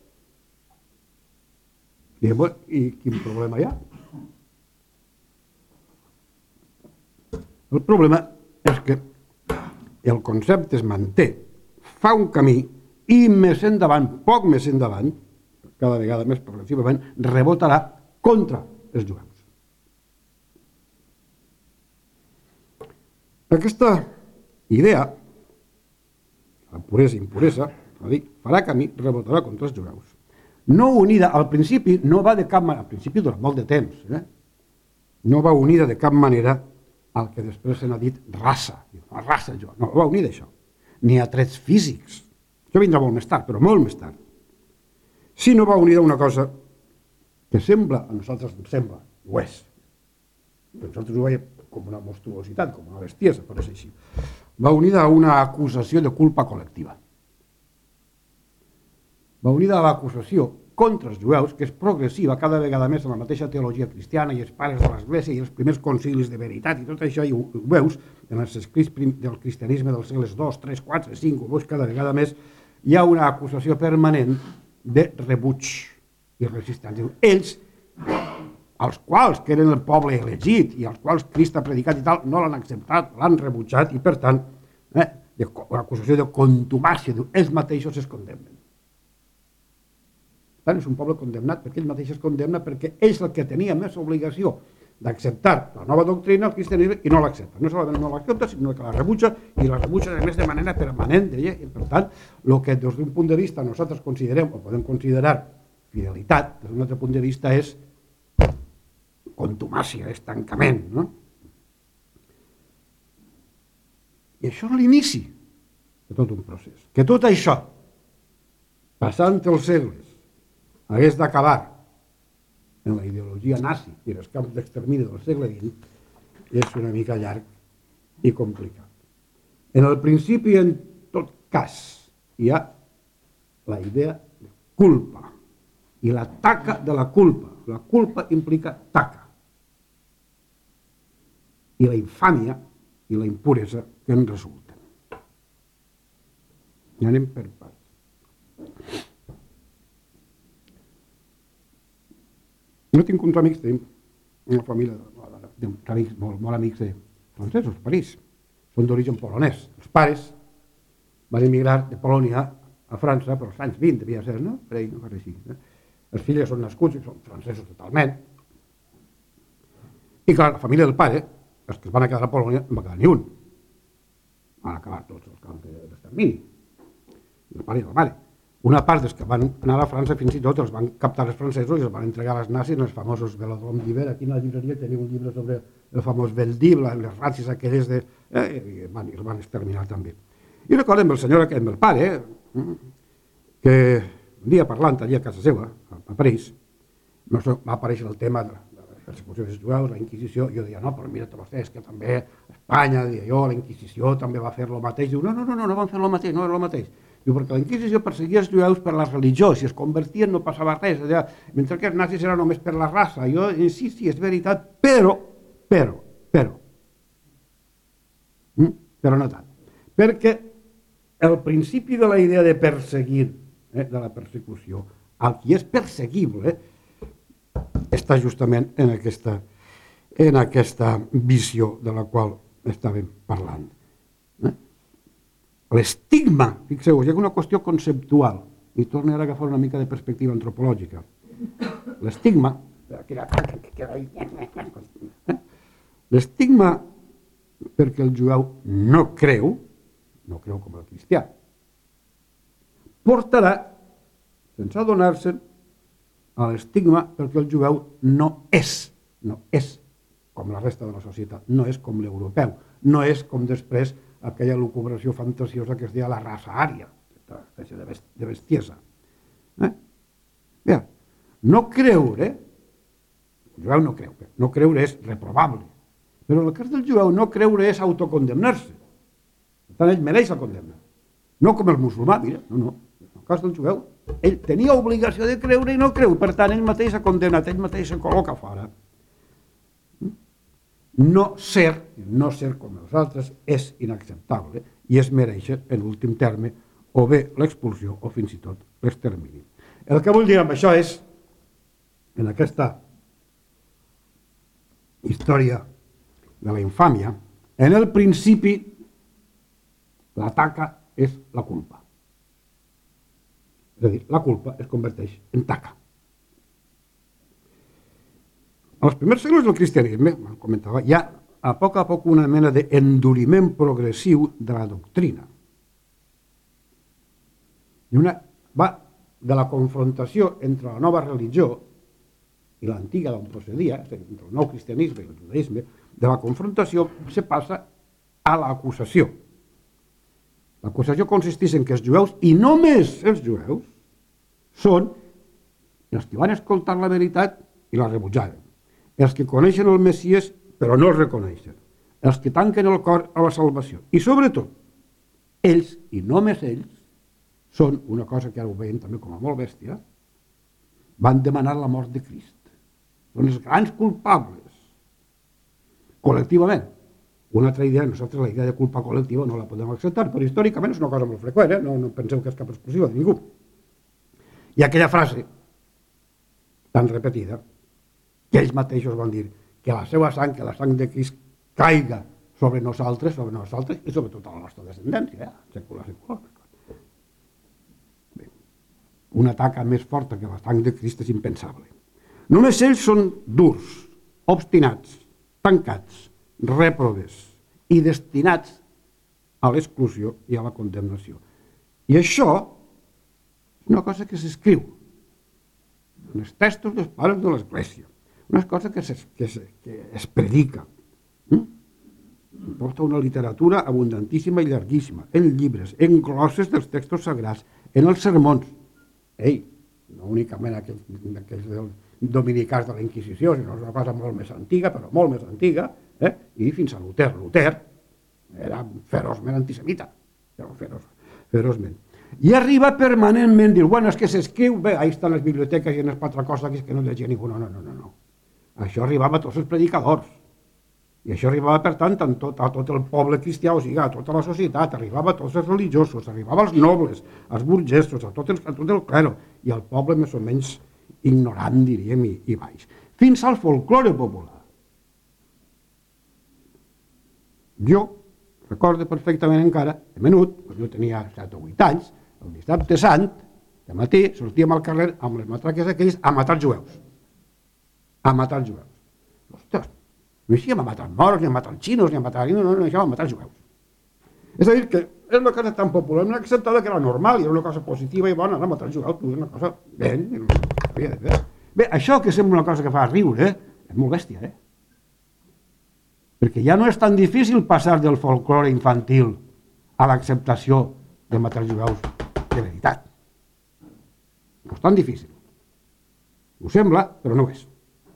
i quin problema hi ha? El problema és que el concepte es manté, fa un camí i més endavant, poc més endavant, cada vegada més progressivament, rebotarà contra els jueus. Aquesta idea, la puresa i impuresa, farà camí, rebotarà contra els jueus. No unida, al principi no va de cap manera, al principi durant molt de temps, eh? no va unida de cap manera al que després se n'ha dit raça. La raça, jo, no va unir d'això. Ni a trets físics. Això vindrà molt més tard, però molt més tard. Si no va unir a una cosa que sembla, a nosaltres ens sembla, ho és. Nosaltres ho veiem com una monstruositat, com una bestiesa, per ser així. Va unida a una acusació de culpa col·lectiva. Va unida a l'acusació contra els jueus, que és progressiva cada vegada més en la mateixa teologia cristiana i els pares de l'Església i els primers concilis de veritat i tot això, i ho, ho veus en els escrits del cristianisme dels segles dos, tres, quatre, cinc, ho veus cada vegada més, hi ha una acusació permanent de rebuig i resistència. Ells, als quals, que eren el poble elegit i als quals Crist ha predicat i tal, no l'han acceptat, l'han rebutjat i, per tant, eh, l'acusació de contumàcia, ells mateixos es condemnen. Per tant, és un poble condemnat perquè ell mateix es condemna, perquè ells el que tenia més obligació d'acceptar la nova doctrina, el cristianisme, i no l'accepta. No solament no l'accepta, sinó que la rebutja, i la rebutja a més de manera permanent. I, per tant, el que des d'un punt de vista nosaltres considerem, o podem considerar fidelitat, des d'un altre punt de vista és contumàcia, és tancament. No? I això és l'inici de tot un procés. Que tot això, passant els segles, hagués d'acabar en la ideologia nazi i en els camps d'extermini del segle vint, és una mica llarg i complicat. En el principi, en tot cas, hi ha la idea de culpa i la taca de la culpa. La culpa implica taca. I la infàmia i la impuresa que en resulten. I anem per parts. No tinc uns amics, tenim una família d'uns amics molt, molt amics de francesos, París. Són d'origen polonès. Els pares van emigrar de Polònia a França per als anys vint, devia ser, no? Per ell, no res així. Eh? Els fills són nascuts i són francesos totalment. I clar, la família del pare, els que es van quedar a Polònia, no va quedar ni un. Van acabar tots els camps d'extermini. El pare i la mare. Una part dels que van anar a França fins i tot els van captar els francesos i els van entregar als nazis en els famosos velodrom d'Iber. Aquí en la llibreria tenia un llibre sobre el famós Veldiv, les ratzis aquelles de... Eh, i van, els van exterminar també. I recordo amb el senyor aquest, amb el pare, eh, que un dia parlant allà a casa seva, a París, va aparèixer el tema de la persecució dels jueus, la Inquisició, i jo deia, no, però mira vostès, que també Espanya, deia jo, la Inquisició també va fer el mateix. Diu, no, no, no, no van fer el mateix, no era el mateix. Diu, perquè la Inquisició perseguia els jueus per la religió, si es convertien no passava res, allà, mentre que els nazis era només per la raça. Jo, sí, sí, és veritat, però, però, però, mm? però no tant. Perquè el principi de la idea de perseguir, eh, de la persecució, el qui és perseguible, està justament en aquesta, en aquesta visió de la qual estàvem parlant. Eh? L'estigma, fixeu-vos, hi ha una qüestió conceptual, i torno ara a agafar una mica de perspectiva antropològica. L'estigma, l'estigma perquè el jueu no creu, no creu com el cristià, portarà, sense adonar-se, a l'estigma perquè el jueu no és, no és com la resta de la societat, no és com l'europeu, no és com després aquella lucubració fantasiosa que es deia la raça ària, aquesta espècie de bestiesa. Eh? Bé, no creure, el jueu no creu, no creure és reprobable, però en el cas del jueu no creure és autocondemnar-se. Per tant, ell mereix la condemna. No com el musulmà, mira, no, no. En el cas del jueu, ell tenia obligació de creure i no creu, per tant, ell mateix s'ha condemnat, ell mateix se col·loca fora. No ser, no ser com els altres és inacceptable i es mereix, en últim terme, o bé l'expulsió o fins i tot l'extermini. El que vull dir amb això és, en aquesta història de la infàmia, en el principi la taca és la culpa. És a dir, la culpa es converteix en taca. Als primers segles del cristianisme, comentava, hi ha a poc a poc una mena d'enduriment progressiu de la doctrina. I una va de la confrontació entre la nova religió i l'antiga d'on procedia, entre el nou cristianisme i el judaïsme, de la confrontació se passa a l'acusació. L'acusació consisteix en que els jueus, i només els jueus, són els que van escoltar la veritat i la rebutjaren. Els que coneixen el Messies però no el reconeixen, els que tanquen el cor a la salvació. I sobretot, ells, i només ells, són una cosa que ara ho veiem també com a molt bèstia, van demanar la mort de Crist. Són els grans culpables, col·lectivament. Una altra idea, nosaltres la idea de culpa col·lectiva no la podem acceptar, però històricament és una cosa molt freqüent, eh? no, no penseu que és cap exclusiva de ningú. I aquella frase, tan repetida, que ells mateixos van dir que la seva sang, que la sang de Crist caiga sobre nosaltres, sobre nosaltres i sobre tota la nostra descendència, eh? secular, secular. Bé, una taca més forta que la sang de Crist és impensable. Només ells són durs, obstinats, tancats, rèproves i destinats a l'exclusió i a la condemnació. I això és una cosa que s'escriu en els textos dels pares de l'Església, una cosa que, que, que es predica. Mm? Porta una literatura abundantíssima i llarguíssima, en llibres, en glosses dels textos sagrats, en els sermons. Ei, no únicament aquells, aquells dels dominicans de la Inquisició, sinó una cosa molt més antiga, però molt més antiga, eh? I fins a Luter. Luter era feroçment antisemita, però feroç, feroçment. I arriba permanentment, diu, bueno, és que s'escriu, bé, ahí estan les biblioteques i en les quatre coses que no llegia ningú. No, no, no, no. Això arribava a tots els predicadors. I això arribava, per tant, a tot, a tot el poble cristià, o sigui, a tota la societat, arribava a tots els religiosos, arribava als nobles, als burgesos, a tot el, a tot el clero, i al poble més o menys ignorant, diríem, i, i baix. Fins al folklore popular. Jo recordo perfectament encara, de menut, quan jo tenia set o vuit anys, el dissabte sant, de matí, sortíem al carrer amb les matraques aquells a matar jueus. A matar jueus. Ostres, no així a matar moros, ni a matar xinos, ni a matar... No, no, no, això a matar jueus. És a dir, que és una cosa tan popular, una acceptada que era normal, i era una cosa positiva i bona, anar a matar jueus, és una cosa ben... Bé, això que sembla una cosa que fa riure, és molt bèstia, eh? Perquè ja no és tan difícil passar del folklore infantil a l'acceptació de matar jueus de veritat. No és tan difícil. Ho sembla, però no ho és.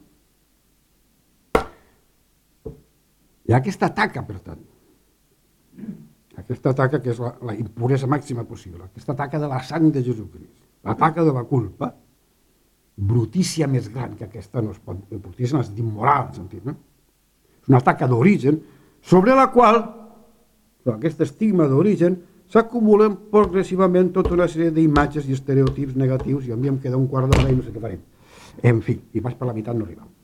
Hi ha aquesta taca, per tant. Aquesta taca que és la, la impuresa màxima possible. Aquesta taca de la sang de Jesucrist. La taca de la culpa, brutícia més gran que aquesta, no es pot... Brutícia és d'immoral, en sentit, no? És una taca d'origen, sobre la qual, sobre aquest estigma d'origen, s'acumulen progressivament tota una sèrie d'imatges i estereotips negatius, i a mi em queda un quart d'hora i no sé què farem. En fi, i vaig per la meitat no arribam.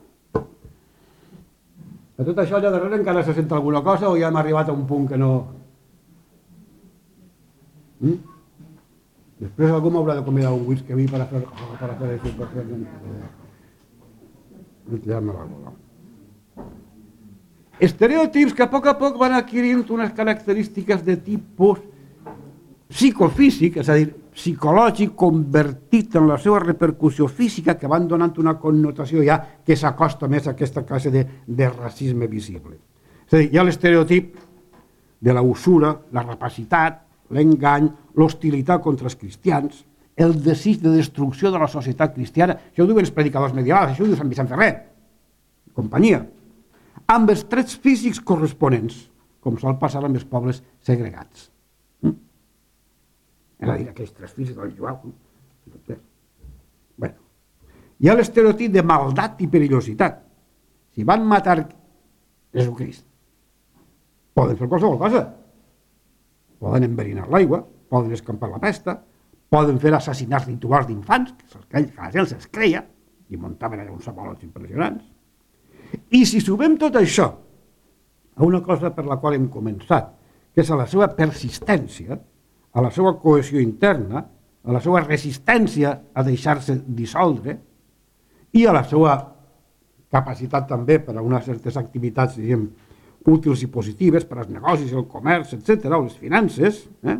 A tot això allà darrere encara se sent alguna cosa o ja hem arribat a un punt que no... Mm? Després algú m'haurà de convidar un whisky a mi per a fer... Oh, per a fer això, per fer... Ja me va volar. Estereotips que a poc a poc van adquirint unes característiques de tipus psicofísic, és a dir, psicològic, convertit en la seva repercussió física, que van donant una connotació ja que s'acosta més a aquesta classe de, de racisme visible. És a dir, hi ha l'estereotip de la usura, la rapacitat, l'engany, l'hostilitat contra els cristians, el desig de destrucció de la societat cristiana. Això ho diuen els predicadors medievals, això ho diu Sant Vicent Ferrer, companyia, amb els trets físics corresponents, com sol passar amb els pobles segregats. Mm? És a dir, aquells trets físics del jueu. Bueno. Hi ha l'estereotip de maldat i perillositat. Si van matar Jesucrist, poden fer qualsevol cosa. Poden enverinar l'aigua, poden escampar la pesta, poden fer assassinats rituals d'infants, que la gent se'ls creia, i muntaven allà uns sabolots impressionants. I si subem tot això a una cosa per la qual hem començat, que és a la seva persistència, a la seva cohesió interna, a la seva resistència a deixar-se dissoldre i a la seva capacitat també per a unes certes activitats, diguem, útils i positives per als negocis, el comerç, etcètera, o les finances, eh?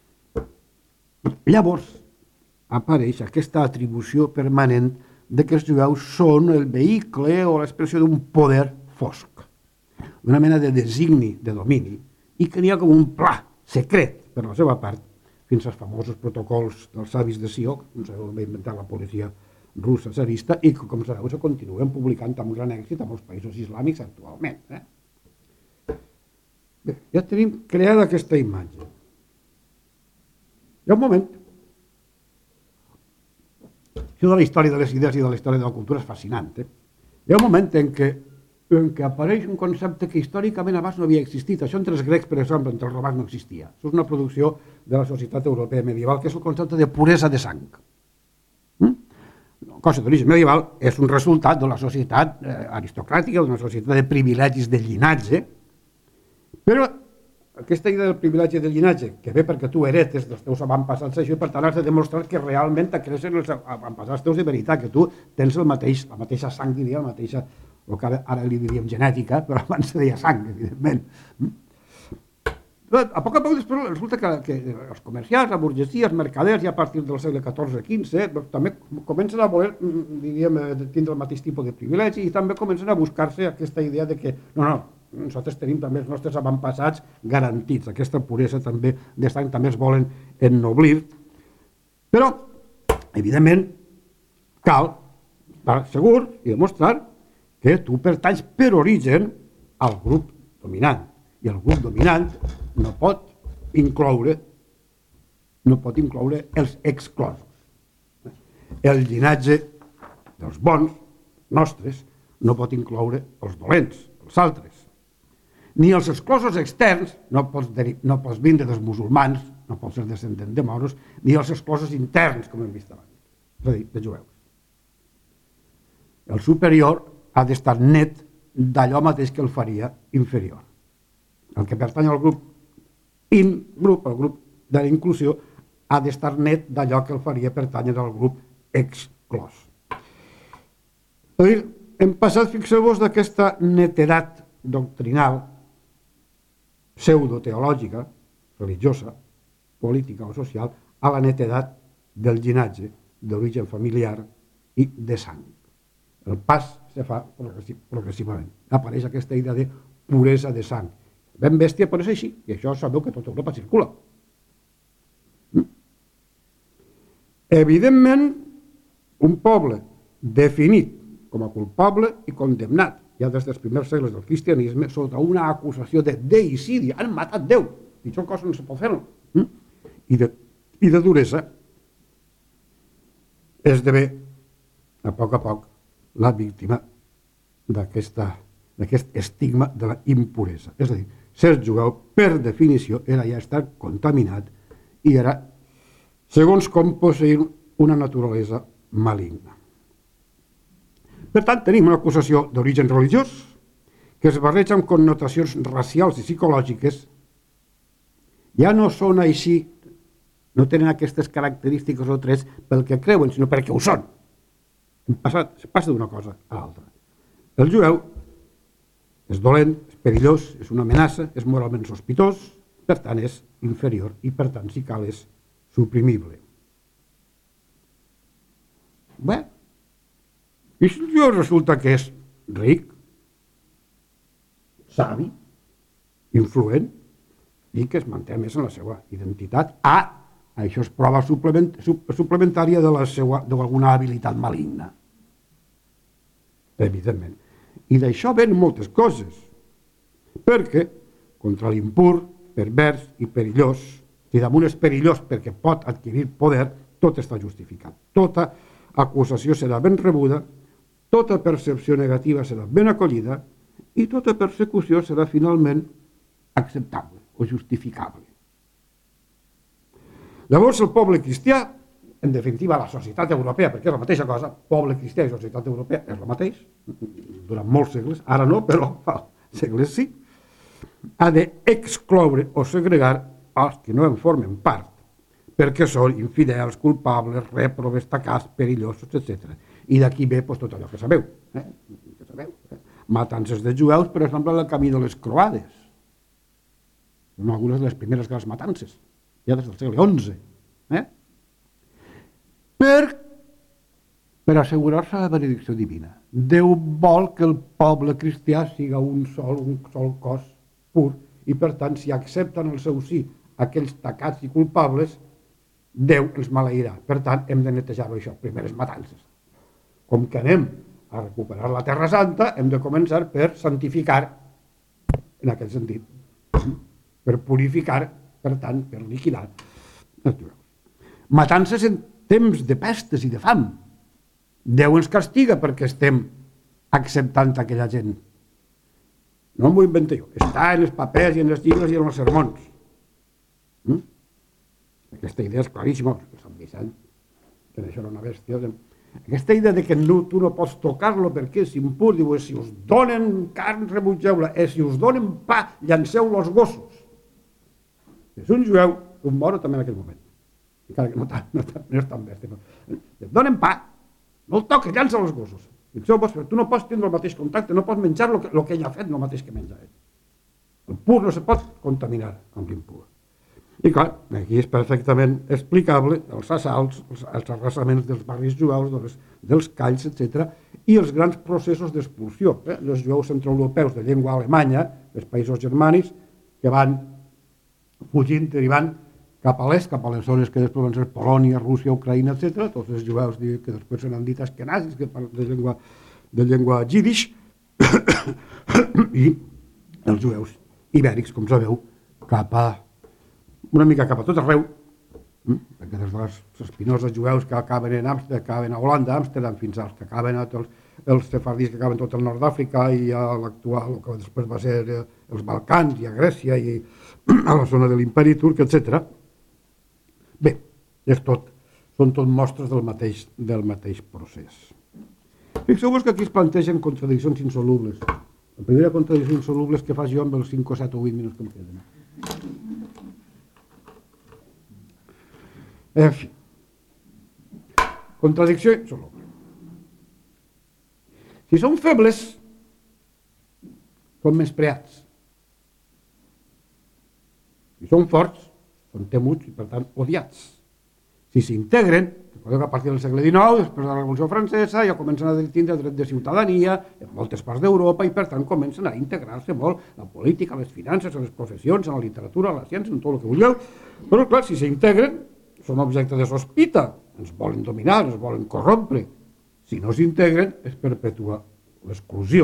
Llavors apareix aquesta atribució permanent de que els jueus són el vehicle o l'expressió d'un poder fosc, d'una mena de designi de domini, i que n'hi ha com un pla secret per la seva part, fins als famosos protocols dels savis de Sió, que va inventar la policia russa tsarista, i que, com sabeu, se continuen publicant amb un gran èxit a molts països islàmics actualment. Eh? Bé, ja tenim creada aquesta imatge. Hi ha un moment. Això de la història de les idees i de la història de la cultura és fascinant. Eh? Hi ha un moment en què, en què apareix un concepte que històricament abans no havia existit. Això entre els grecs, per exemple, entre els romans no existia. Això és una producció de la societat europea medieval, que és el concepte de puresa de sang. Mm? cosa d'origen medieval és un resultat de la societat eh, aristocràtica, d'una societat de privilegis de llinatge, però aquesta idea del privilegi de llinatge, que ve perquè tu heretes dels teus avantpassats això, i per tant has de demostrar que realment creixen els avantpassats teus de veritat, que tu tens el mateix, la mateixa sang, diria, la mateixa, el que ara, ara li diríem genètica, però abans se deia sang, evidentment. A poc a poc després resulta que, que els comerciants, la burgesia, els mercaders, ja a partir del segle catorze quinze, també comencen a voler, diríem, tindre el mateix tipus de privilegi i també comencen a buscar-se aquesta idea de que, no, no, nosaltres tenim també els nostres avantpassats garantits, aquesta puresa també de sang també es volen ennoblir, però, evidentment, cal estar segur i demostrar que tu pertanys per origen al grup dominant, i el grup dominant no pot incloure no pot incloure els exclosos. El llinatge dels bons, nostres, no pot incloure els dolents, els altres. Ni els exclosos externs, no pots, no pots vindre dels musulmans, no pots ser descendent de moros, ni els exclosos interns, com hem vist abans, és a dir, de jueus. El superior ha d'estar net d'allò mateix que el faria inferior. El que pertany al grup in grup, al grup de la inclusió, ha d'estar net d'allò que el faria pertànyer al grup exclòs. Hem passat, fixeu-vos, d'aquesta netedat doctrinal, pseudoteològica, religiosa, política o social, a la netedat del llinatge, d'origen familiar i de sang. El pas se fa progressivament. Apareix aquesta idea de puresa de sang. Ben bèstia, però és així, i això sabeu que tota Europa circula. Evidentment, un poble definit com a culpable i condemnat, ja des dels primers segles del cristianisme, sota una acusació de deïcidi, han matat Déu, i això cosa no se pot fer-ho, i de, i de duresa, esdevé, a poc a poc, la víctima d'aquest estigma de la impuresa. És a dir, ser jueu, per definició, era ja estar contaminat i era, segons com, posseir una naturalesa maligna. Per tant, tenim una acusació d'origen religiós que es barreja amb connotacions racials i psicològiques. Ja no són així, no tenen aquestes característiques o trets pel que creuen, sinó perquè ho són. Passat, es passa d'una cosa a l'altra. El jueu és dolent, és perillós, és una amenaça, és moralment sospitós, per tant és inferior i per tant, si cal, és suprimible. Bé, i si el jueu resulta que és ric, savi, influent i que es manté més en la seva identitat. Ah, això és prova suplementària de la seva, d'alguna habilitat maligna. Evidentment. I d'això ven moltes coses, perquè contra l'impur, pervers i perillós, si damunt és perillós perquè pot adquirir poder, tot està justificat. Tota acusació serà ben rebuda, tota percepció negativa serà ben acollida i tota persecució serà finalment acceptable o justificable. Llavors el poble cristià, en definitiva la societat europea, perquè és la mateixa cosa, poble cristià i societat europea és el mateix, durant molts segles, ara no, però fa segles sí, ha d'excloure o segregar els que no en formen part, perquè són infidels, culpables, rèprobes, tacats, perillosos, etcètera. I d'aquí ve pues, tot allò que sabeu. Eh? Que sabeu eh? Matances de jueus, per exemple, en el camí de les croades. Són algunes de les primeres grans matances, ja des del segle onze. Eh? Per, per assegurar-se la benedicció divina. Déu vol que el poble cristià siga un sol, un sol cos pur, i per tant, si accepten el seu sí aquells tacats i culpables, Déu ens maleirà. Per tant, hem de netejar-ho això, primeres matances. Com que anem a recuperar la Terra Santa, hem de començar per santificar, en aquest sentit, per purificar, per tant, per liquidar. Matances en temps de pestes i de fam. Déu ens castiga perquè estem acceptant aquella gent. No m'ho invento jo. Està en els papers i en les llibres i en els sermons. Mm? Aquesta idea és claríssima. Sant Vicent, que això era una bèstia. Aquesta idea de que no, tu no pots tocar-lo perquè és impur, diu, si us donen carn, rebutgeu-la, i si us donen pa, llanceu-lo als gossos. Si és un jueu, un moro també en aquell moment. Encara que no, no, no és tan bèstia. Et donen pa, no el toques, llança als gossos. Fixeu-vos, tu no pots tindre el mateix contacte, no pots menjar el que, el que ell ha fet, el mateix que menja ell. El pur no se pot contaminar amb l'impur. I clar, aquí és perfectament explicable els assalts, els, els arrasaments dels barris jueus, dels, dels calls, etcètera, i els grans processos d'expulsió. Eh? Els jueus centroeuropeus de llengua alemanya, els països germànics, que van fugint, derivant cap a l'est, cap a les zones que després van ser Polònia, Rússia, Ucraïna, etcètera, tots els jueus que després s'han dit askenazis, que parlen de llengua, de llengua jiddisch, i els jueus ibèrics, com sabeu, cap a una mica cap a tot arreu, perquè des de les espinoses jueus que acaben en Amsterdam, acaben a Holanda, Amsterdam, fins als que acaben a tots els sefardis que acaben tot el nord d'Àfrica i a l'actual, el que després va ser els Balcans i a Grècia i a la zona de l'imperi turc, etcètera. Bé, és tot, són tot mostres del mateix, del mateix procés. Fixeu-vos que aquí es plantegen contradiccions insolubles. La primera contradicció insoluble és que faig jo amb els cinc o set o vuit minuts que em queden. En fi, contradicció insoluble. Si són febles, són menyspreats. Si són forts, són temuts i, per tant, odiats. Si s'integren, recordeu que a partir del segle dinou, després de la Revolució Francesa, ja comencen a tindre dret de ciutadania en moltes parts d'Europa i, per tant, comencen a integrar-se molt en la política, les finances, en les professions, en la literatura, en la ciència, en tot el que vulgueu. Però, clar, si s'integren, són objecte de sospita, ens volen dominar, ens volen corrompre. Si no s'integren, es perpetua l'exclusió.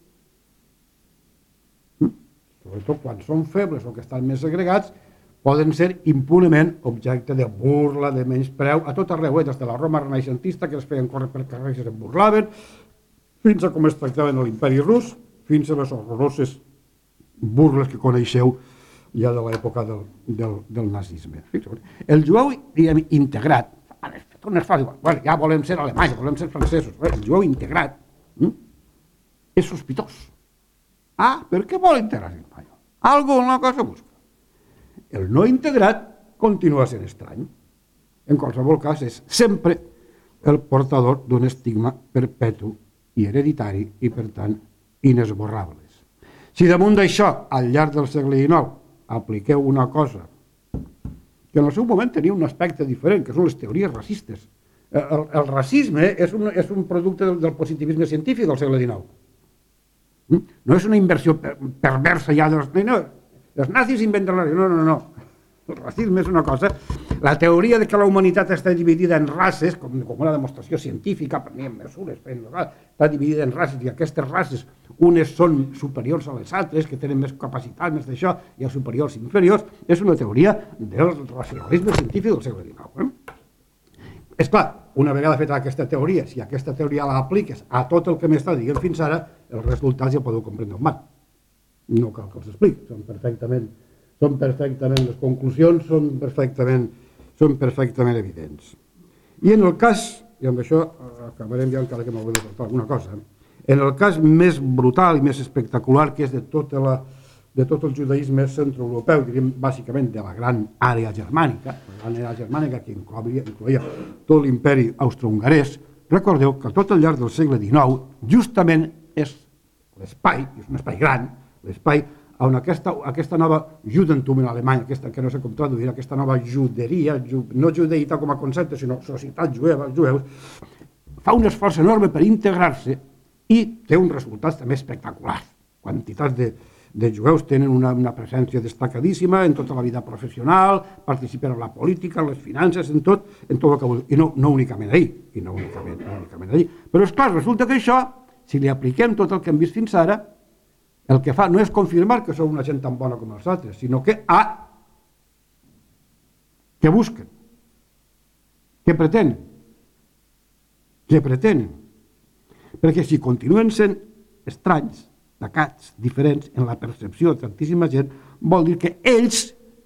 Sobretot quan són febles o que estan més segregats, poden ser impunement objecte de burla, de menyspreu, a tot arreu, eh? Des de la Roma renaixentista, que es feien córrer per carrers i se'n burlaven, fins a com es tractaven a l'imperi rus, fins a les horroroses burles que coneixeu ja de l'època del, del, del nazisme. El jueu integrat, no és fàcil, bueno, ja volem ser alemanys, volem ser francesos, el jueu integrat hm? és sospitós. Ah, per què vol integrar-se? Alguna cosa busca. El no integrat continua sent estrany. En qualsevol cas, és sempre el portador d'un estigma perpetu i hereditari i, per tant, inesborrables. Si damunt d'això, al llarg del segle dinou, apliqueu una cosa que en el seu moment tenia un aspecte diferent, que són les teories racistes. El, el racisme és un, és un producte del, del positivisme científic del segle dinou. No és una inversió per, perversa ja dels... No, els nazis inventen la... No, no, no. El racisme és una cosa... La teoria de que la humanitat està dividida en races, com, com una demostració científica, per mi en mesures, està dividida en races, i aquestes races, unes són superiors a les altres, que tenen més capacitat, més d'això, i els superiors i inferiors, és una teoria del racionalisme científic del segle dinou. Eh? És clar, una vegada feta aquesta teoria, si aquesta teoria la apliques a tot el que m'està dient fins ara, els resultats ja podeu comprendre on van. No cal que els expliqui, són perfectament, són perfectament, les conclusions són perfectament, són perfectament evidents. I en el cas, i amb això acabarem ja encara que m'hauré de portar alguna cosa, en el cas més brutal i més espectacular, que és de tota la, de tot el judaïsme centroeuropeu, diríem bàsicament de la gran àrea germànica, la gran àrea germànica que incloïa, incloïa tot l'imperi austro-hongarès, recordeu que tot al llarg del segle dinou justament és l'espai, és un espai gran, l'espai on aquesta, aquesta nova Judentum en alemany, aquesta que no sé com traduir, aquesta nova juderia, ju, no judeïta com a concepte, sinó societat jueva, jueus, fa un esforç enorme per integrar-se i té un resultat també espectacular. Quantitats de, de jueus tenen una, una presència destacadíssima en tota la vida professional, participen en la política, en les finances, en tot, en tot el que vol. I no, no únicament ahir, i no únicament, no únicament ahir. Però és clar, resulta que això, si li apliquem tot el que hem vist fins ara, el que fa no és confirmar que sou una gent tan bona com els altres, sinó que a què busquen, què pretenen, què pretenen. Perquè si continuen sent estranys, tacats, diferents en la percepció de tantíssima gent, vol dir que ells,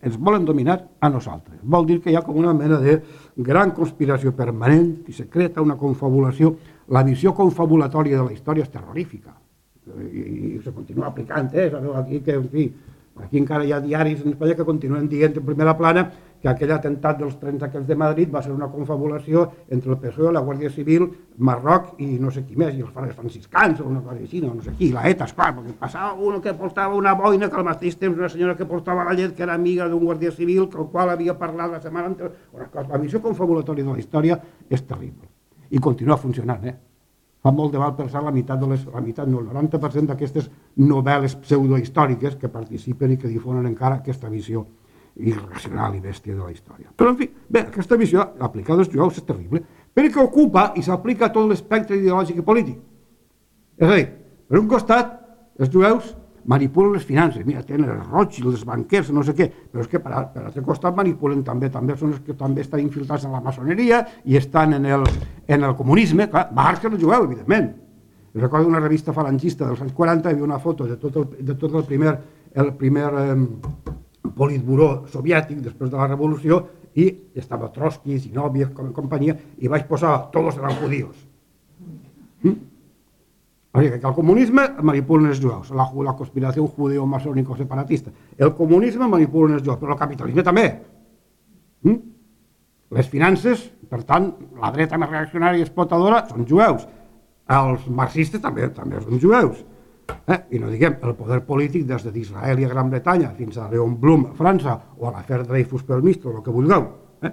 ens volen dominar a nosaltres. Vol dir que hi ha com una mena de gran conspiració permanent i secreta, una confabulació. La visió confabulatòria de la història és terrorífica i, i se continua aplicant, eh? Sabeu aquí que, en fi, aquí encara hi ha diaris en Espanya que continuen dient en primera plana que aquell atemptat dels trens aquells de Madrid va ser una confabulació entre el P S O E, la Guàrdia Civil, Marroc i no sé qui més, i els frares franciscans o una cosa així, no, no sé qui, la ETA, esclar, perquè passava un que portava una boina, que al mateix temps una senyora que portava la llet, que era amiga d'un guàrdia civil, que el qual havia parlat la setmana anterior. La visió confabulatòria de la història és terrible i continua funcionant, eh? Fa molt de mal pensar la meitat, de les, la meitat no, el noranta per cent d'aquestes novel·les pseudohistòriques que participen i que difonen encara aquesta visió irracional i bèstia de la història. Però, en fi, bé, aquesta visió aplicada als jueus és terrible, perquè ocupa i s'aplica a tot l'espectre ideològic i polític. És a dir, per un costat, els jueus manipulen les finances, mira, tenen els Rothschild, els banquers, no sé què, però és que per, per l'altre costat manipulen també, també són els que també estan infiltrats en la maçoneria i estan en el, en el comunisme, clar, Marx era jueu, evidentment. Recordo una revista falangista dels anys quaranta, hi havia una foto de tot el, de tot el primer, el primer eh, politburó soviètic després de la revolució i estava Trotsky, Zinoviev, com companyia, i vaig posar tots eren judíos. Mm? O sigui que el comunisme manipulen els jueus, la, la conspiració judeo-masònico-separatista. El comunisme manipulen els jueus, però el capitalisme també. Mm? Les finances, per tant, la dreta més reaccionària i explotadora són jueus. Els marxistes també, també són jueus. Eh? I no diguem el poder polític des d'Israel i a Gran Bretanya fins a Leon Blum a França o a l'afer Dreyfus pel mig, tot el que vulgueu. Eh?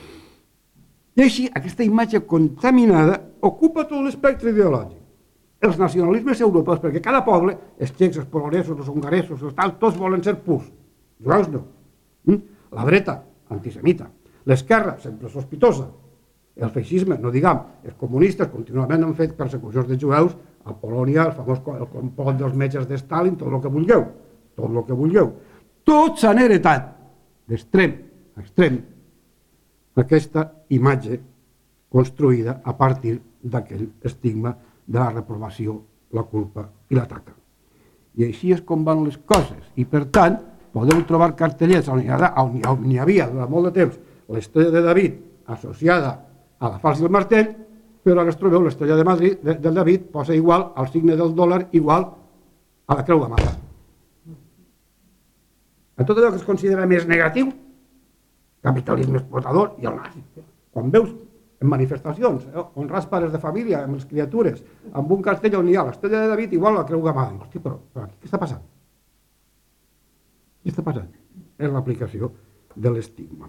I així, aquesta imatge contaminada ocupa tot l'espectre ideològic. Els nacionalismes europeus, perquè cada poble, els txecs, els polonesos, els hongaresos, els tal, tots volen ser purs. Jueus no. Mm? La dreta, antisemita. L'esquerra, sempre sospitosa. El feixisme, no diguem, els comunistes contínuament han fet persecucions de jueus a Polònia, el famós el complot dels metges de Stalin, tot el que vulgueu, tot el que vulgueu. Tots han heretat d'extrem a extrem aquesta imatge construïda a partir d'aquell estigma de la reprovació, la culpa i la taca. I així és com van les coses. I per tant, podeu trobar cartellets on hi, ha, on hi havia durant molt de temps l'estrella de David associada a la falç del martell, però ara es trobeu l'estrella de Madrid, de, del David posa igual al signe del dòlar igual a la creu de Malta. En tot allò que es considera més negatiu, capitalisme explotador i el nazi. Quan veus en manifestacions, eh, honrar els pares de família, amb les criatures, amb un cartell on hi ha l'estrella de David igual a la creu de Malta. Hosti, però, però aquí què està passant? Què està passant? És l'aplicació de l'estigma.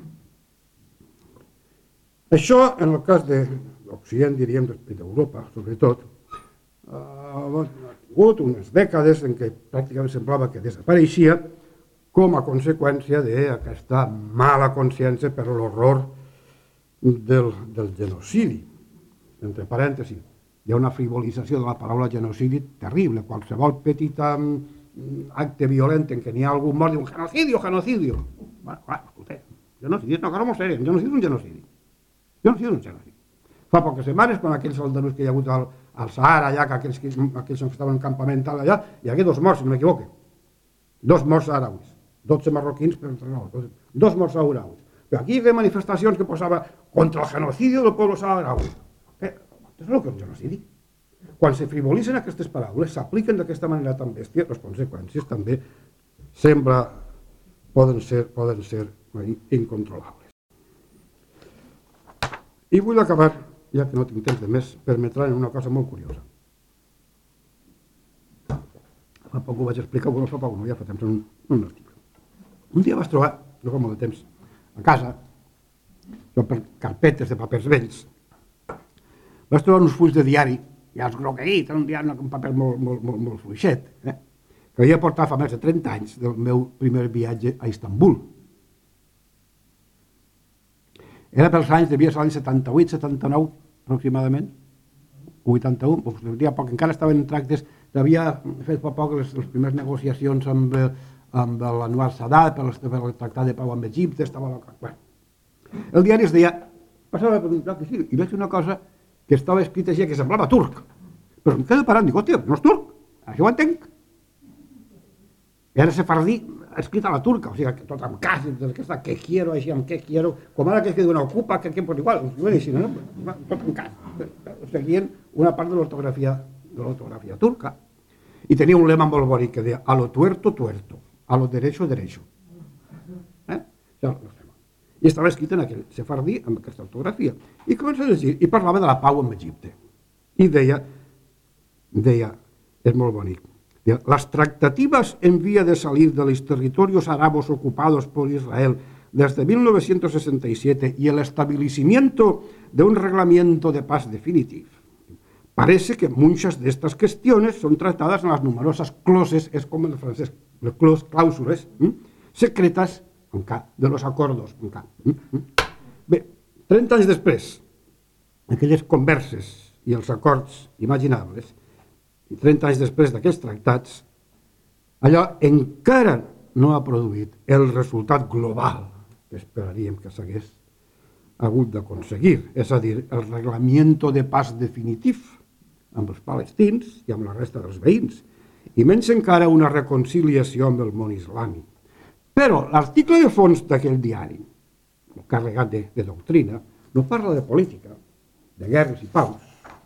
Això, en el cas de l'Occident, diríem, d'Europa, sobretot, ha tingut unes dècades en què pràcticament semblava que desapareixia com a conseqüència d'aquesta mala consciència per l'horror del, del genocidi. Entre parèntesis, hi ha una frivolització de la paraula genocidi terrible. Qualsevol petit acte violent en què n'hi ha algun mort, diu genocidio, genocidio. Bueno, clar, escolteu, genocidi és una cosa molt sèria, un genocidi és un genocidi. Genocidi és un genocidi. Fa poques setmanes, quan aquells soldats que hi ha hagut al, al Sahara, allà, que aquells, aquells que estaven en campament allà, hi hagué dos morts, si no m'equivoque. Dos morts saharauis. dotze marroquins, per no, dos morts saharauis. Però aquí hi havia manifestacions que posava contra el genocidi del poble saharaui. Eh, és el que és un genocidi. Quan se frivolitzen aquestes paraules, s'apliquen d'aquesta manera tan bèstia, les conseqüències també sembla poden ser, poden ser incontrolables. I vull acabar, ja que no tinc temps de més, permetran en una cosa molt curiosa. Fa poc ho vaig explicar, però fa poc no, ja fa temps en un, un article. Un dia vas trobar, no fa molt de temps, a casa, jo per carpetes de papers vells, vas trobar uns fulls de diari, ja els grogueït, un diari, un paper molt, molt, molt, molt fluixet, eh? que havia portat fa més de trenta anys del meu primer viatge a Istanbul. Era pels anys, devia ser l'any setanta-vuit setanta-nou, aproximadament, o vuitanta-un, doncs, poc, encara estaven en tractes, havia fet fa poc les, les primeres negociacions amb, amb l'Anwar Sadat per, per el tractat de pau amb Egipte, estava... Bueno. El diari es deia, passava per un lloc i veig una cosa que estava escrita així, que semblava turc, però em quedo parant, dic, hòstia, no és turc, això ho entenc. Era sefardí escrit a la turca, o sigui, tot amb cas, aquesta que quiero, així amb que quiero, com ara que es diuen ocupa, que, que pues igual, així, no? Tot amb cas. Seguien una part de l'ortografia de l'ortografia turca i tenia un lema molt bonic que deia a lo tuerto, tuerto, a lo derecho, derecho. Eh? I estava escrit en aquell sefardí amb aquesta ortografia. I comença a llegir, i parlava de la pau amb Egipte. I deia, deia, es molt bonic, deia, las tractativas en vía de salir de los territorios arabos ocupados por Israel desde mil novecientos sesenta y siete y el establecimiento de un reglamento de paz definitivo. Parece que muchas de estas cuestiones son tratadas en las numerosas clauses, es como en el francés, les clàusules ¿eh? secretas de los acordos. Bé, trenta anys després, aquelles converses i els acords imaginables, i trenta anys després d'aquests tractats, allò encara no ha produït el resultat global que esperaríem que s'hagués hagut d'aconseguir, és a dir, el reglament de paz definitiu amb els palestins i amb la resta dels veïns, i menys encara una reconciliació amb el món islàmic. Però l'article de fons d'aquell diari, carregat de, de doctrina, no parla de política, de guerres i paus.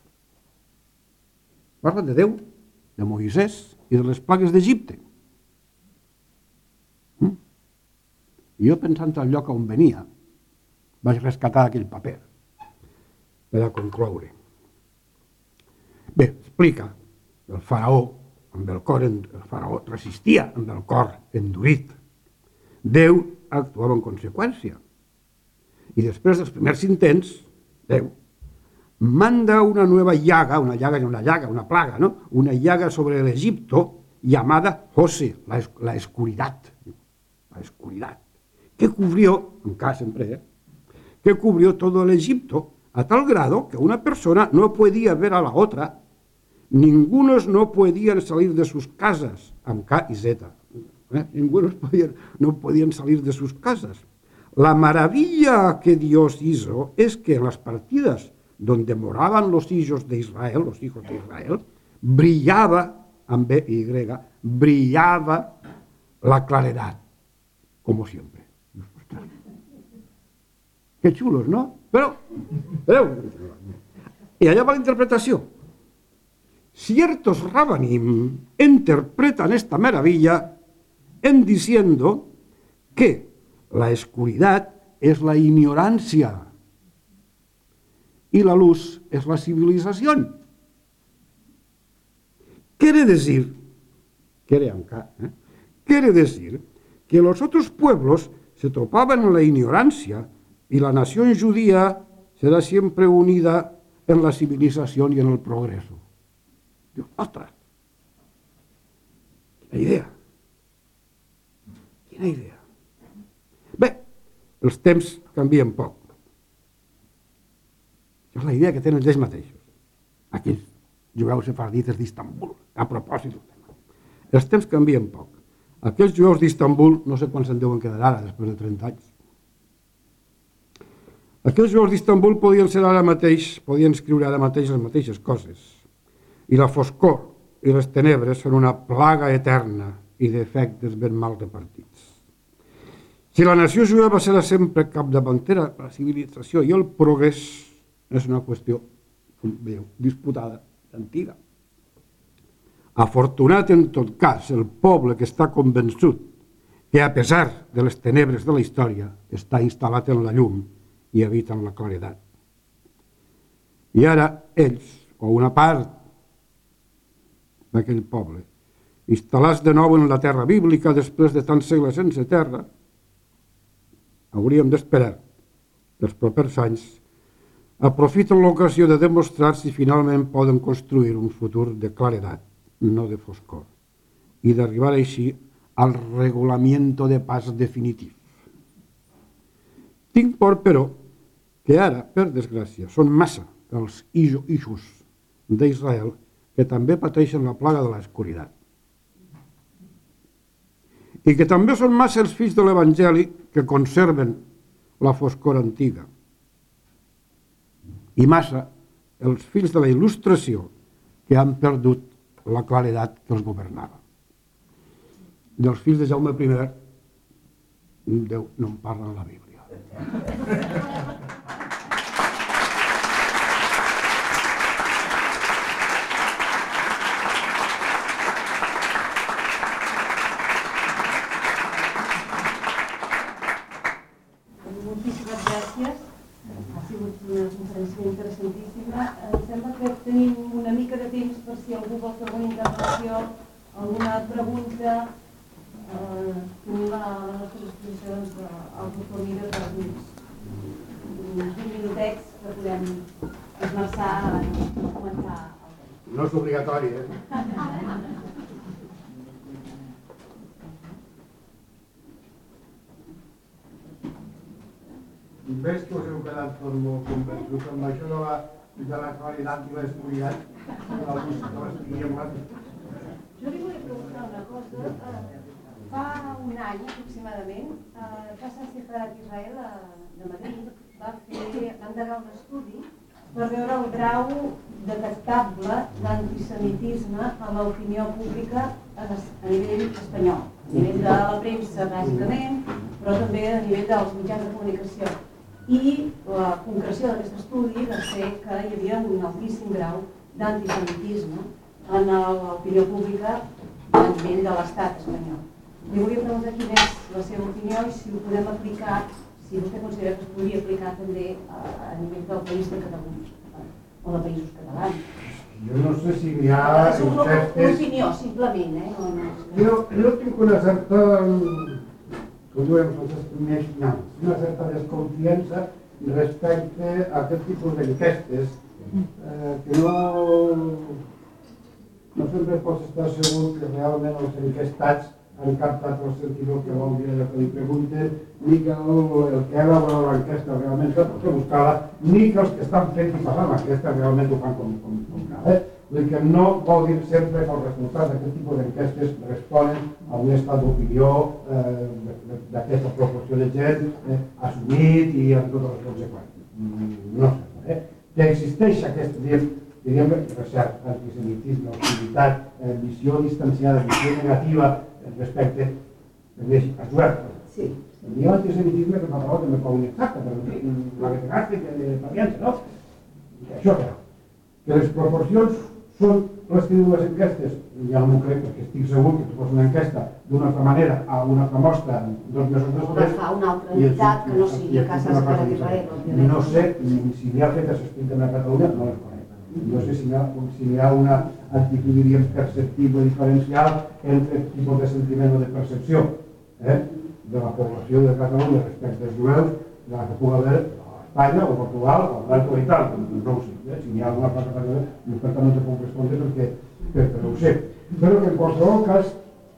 Parla de Déu, de Moisès i de les plagues d'Egipte. Mm? I jo, pensant al lloc on venia, vaig rescatar aquell paper per a concloure. Bé, explica el faraó, amb el cor, el faraó resistia amb el cor endurit. Déu actuava en conseqüència. I després dels primers intents, Déu manda una nueva llaga, una llaga y una llaga, una plaga, ¿no? Una llaga sobre el Egipto llamada Jose, la, la oscuridad, la oscuridad, que cubrió, en casa siempre, ¿eh? que cubrió todo el Egipto a tal grado que una persona no podía ver a la otra, ningunos no podían salir de sus casas, amb K y Z, ¿eh? ningunos podían, no podían salir de sus casas. La maravilla que Dios hizo es que en las partidas donde moraban los hijos de Israel, los hijos de Israel, brillaba, amb B y Y, brillaba la claridad, como siempre. Qué chulos, ¿no? Pero, pero, y allá va la interpretación. Ciertos rabanim interpretan esta maravilla en diciendo que la oscuridad es la ignorancia y la luz es la civilización. Quiere decir, quiere, acá, ¿eh? quiere decir que los otros pueblos se topaban en la ignorancia y la nación judía será siempre unida en la civilización y en el progreso. Diu, ostres, quina idea, quina idea. Bé, els temps canvien poc. Això és la idea que tenen ells mateixos, aquells jueus sefardites d'Istanbul, a propòsit del tema. Els temps canvien poc. Aquells jueus d'Istanbul, no sé quan se'n deuen quedar ara, després de trenta anys. Aquells jueus d'Istanbul podien ser ara mateix, podien escriure ara mateix les mateixes coses. I la foscor i les tenebres són una plaga eterna i d'efectes ben mal repartits. Si la nació jueva serà sempre capdavantera, la civilització i el progrés és una qüestió, com veieu, disputada, antiga. Afortunat en tot cas el poble que està convençut que a pesar de les tenebres de la història està instal·lat en la llum i habita en la claredat. I ara ells, o una part d'aquell poble, instal·lats de nou en la terra bíblica després de tants segles sense terra, hauríem d'esperar que els propers anys aprofiten l'ocasió de demostrar si finalment poden construir un futur de claredat, no de foscor, i d'arribar així al regulament de paz definitiu. Tinc por, però, que ara, per desgràcia, són massa els ixos d'Israel que també pateixen la plaga de l'oscuritat. I que també són massa els fills de l'Evangeli que conserven la foscor antiga. I massa els fills de la il·lustració que han perdut la claredat que els governava. Dels fills de Jaume primer Déu no en parla en la Bíblia. Moltíssimes gràcies. Ha sigut una conferència interessantíssima. Em sembla que tenim una mica de temps per si algú vol fer alguna intervenció, alguna pregunta. Tenim la nostra disposició al doctor Mira per uns vint minutets que podem esmerçar a comentar. No és obligatori, eh? Ves que us heu quedat tot molt convençuts amb això de la, de la qualitat i l'estudiat de la música que l'estigui amb l'altre. Jo li volia preguntar una cosa. Fa un any aproximadament, Casa Separat Israel de Madrid va fer, va endegar un estudi per veure el grau detectable d'antisemitisme a l'opinió pública a nivell espanyol, a nivell de la premsa bàsicament, però també a nivell dels mitjans de comunicació. I la concreció d'aquest estudi va ser que hi havia un altíssim grau d'antisemitisme en l'opinió pública a nivell de l'estat espanyol. Li volia preguntar quina és la seva opinió i si ho podem aplicar, si vostè considera que es podria aplicar també a nivell del país de Catalunya o de països catalans. Jo no sé si hi ha És una opinió, simplement, eh? Jo, jo tinc una certa, com diuen nosaltres, una certa desconfiança respecte a aquest tipus d'enquestes que no, no sempre pots estar segur que realment els enquestats han captat el sentit que vol dir allò que li pregunten, ni que el, el que ha elaborat l'enquesta realment s'ha pot buscar-la, ni que els que estan fent i passant l'enquesta realment ho fan com, com, com cal. Eh? Vull dir que no vol dir sempre que els resultats d'aquest tipus d'enquestes responen a un estat d'opinió eh, d'aquesta proporció de gent eh, assumit i amb totes les conseqüències. No sé. Eh? Que existeix aquest, diríem, recerca, antisemitisme, hostilitat, eh, visió distanciada, visió negativa, respecte als jueus. Sí. Hi ha antisemitisme que fa també prou inexacta, però la que tegaste, que de pariència, no? Això que no. Que les proporcions són les que diuen les enquestes, ja no m'ho crec, perquè estic segur que tu fos una enquesta d'una altra manera a una altra mostra dos mesos després... O fa una altra entitat que no sigui Casa Separat d'Israel, òbviament. No sé si n'hi ha fet estrictament a Catalunya, no les conec. No sé si hi ha, si hi ha una actitud, diríem, perceptible diferencial entre el tipus de sentiment o de percepció eh, de la població de Catalunya respecte als jueus, de la que pugui haver a Espanya o Portugal o l'Alto i tal, no ho sé. Eh? Si hi ha alguna cosa que jo per tant no te puc respondre perquè, perquè no ho sé. Però que en qualsevol cas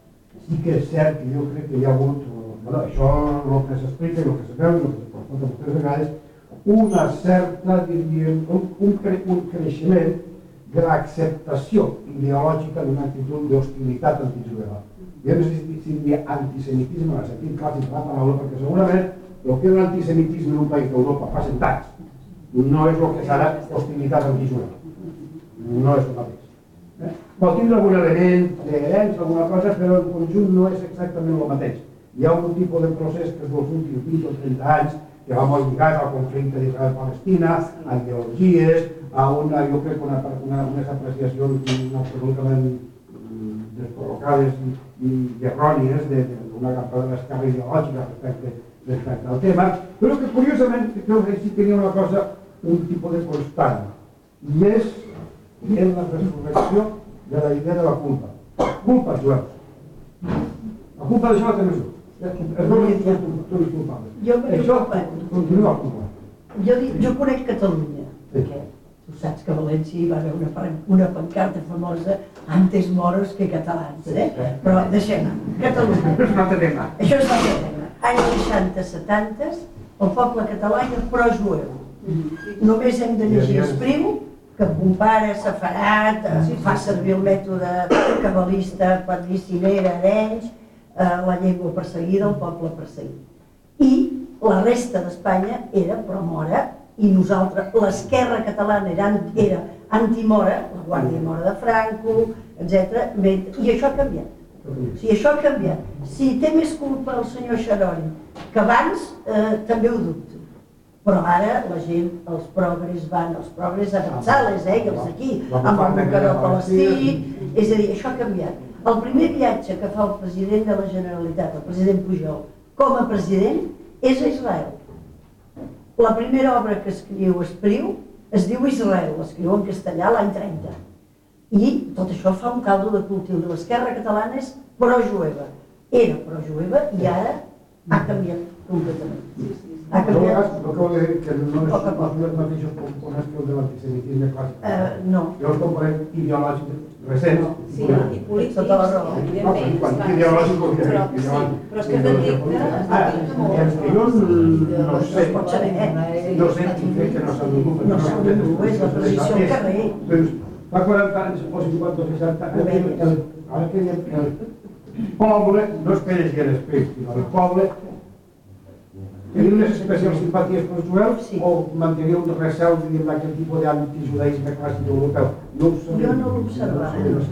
sí que és cert que jo crec que hi ha hagut, bueno, això el que s'explica i el que se veu i el que se pot moltes vegades, una certa, diríem, un, un, cre un creixement de l'acceptació ideològica d'una actitud d'hostilitat antijueva. Jo no sé si hi ha antisemitisme en el sentit clàssic de la paraula, perquè segurament el que és l'antisemitisme en un país d'Europa fa cent anys no és el que serà hostilitat antijueva. No és el mateix. Eh? Pot tindre algun element d'herència, alguna cosa, però en conjunt no és exactament el mateix. Hi ha un tipus de procés que és dels últims vint o trenta anys que va molt lligat al conflicte d'Israel-Palestina, a ideologies, a una, jo crec, una, una, unes apreciacions absolutament descol·locades i, i errònies d'una gran part de l'esquerra ideològica respecte, respecte al tema, però que curiosament crec que sí que hi ha una cosa, un tipus de constant, i és en la resurrecció de la idea de la culpa. Culpa, jueus. La culpa d'això la tenim tu. Es no és culpable. Això continua culpable. Jo, jo conec Catalunya, perquè tu saps que a València hi va haver una, una pancarta famosa antes moros que catalans, eh? Però deixem-ho. Catalunya. És un altre tema. Això és un altre tema. Anys seixanta setanta, el poble català era pro-jueu. Només hem de llegir Espriu, que compara separat, fa servir el mètode cabalista quan dir Cinera, Arenys, la llengua perseguida, el poble perseguit. I la resta d'Espanya era pro-mora i nosaltres, l'esquerra catalana era, era anti-mora, la Guàrdia Mora de Franco, etcètera. I això ha canviat. Si això ha canviat. Si té més culpa el senyor Sharon que abans, eh, també ho dubto. Però ara la gent, els progres van, els progres avançades, eh, i els d'aquí, amb el Bocaró Palestí, és a dir, això ha canviat. El primer viatge que fa el president de la Generalitat, el president Pujol, com a president, és a Israel. La primera obra que escriu Espriu es diu Israel, l'escriu en castellà l'any trenta. I tot això fa un caldo de cultiu de l'esquerra catalana és pro-jueva. Era pro-jueva i ara ha canviat completament. Ha canviat... No cal dir que no és els mateixos components que el de l'antisemitisme clàssic. No. Hi ha els components ideològics recents. Sí, i polítics, evidentment. Ideològic o Però és que es detecta, es detecta molt. Jo no sé, no sé qui crec que no s'ha d'ocupar. No s'ha d'ocupar, és la posició al carrer. Fa quaranta anys, o cinquanta o seixanta, ara que el poble no és que hi hagi l'esperit, sinó el poble tenia unes especials simpaties pels jueus o mantenia un recel d'aquest tipus d'antijudaïsme clàssic europeu? No ho sabia. Jo no l'observava.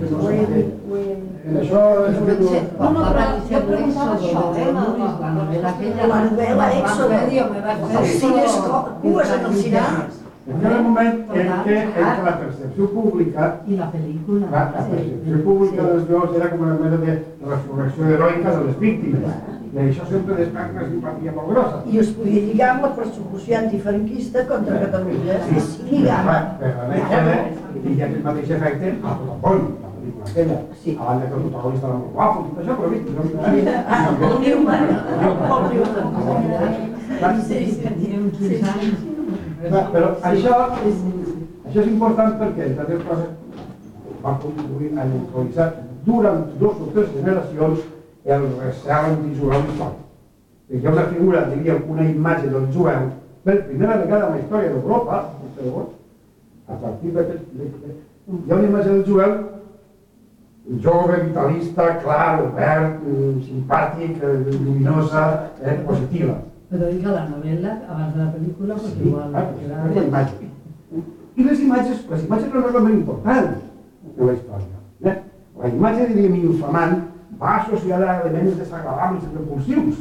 En això és el que tu... No, no, però jo preguntava això, eh? La novel·la Èxode, els cines, cues en els cinemes. En aquell moment en què la percepció pública i la pel·lícula la percepció pública dels jueus era com una mena de resurrecció heroica de les víctimes i això sempre desperta una simpatia molt grossa. I es podia lligar amb la persecució antifranquista contra Catalunya. Es lligava. Per la Nècada hi ha aquest mateix efecte a tot el món, la pel·lícula aquella. A banda que el protagonista era molt guapo, tot això, però vist. Ah, Paul Newman. Paul Newman. quinze anys. Però això és important perquè, entre altres coses, va contribuir a neutralitzar durant dos o tres generacions el recel antijueu històric. Hi ha una figura, diríem, una imatge del jueu, per primera vegada en la història d'Europa, a partir d'aquest... Hi ha una imatge del jueu jove, vitalista, clar, obert, simpàtic, lluminosa, positiva. Però dic que la novel·la, abans de la pel·lícula, pues igual... la imatge. I les imatges, les imatges no és molt important en la història. La imatge, diríem, infamant, va associada a elements desagradables i repulsius.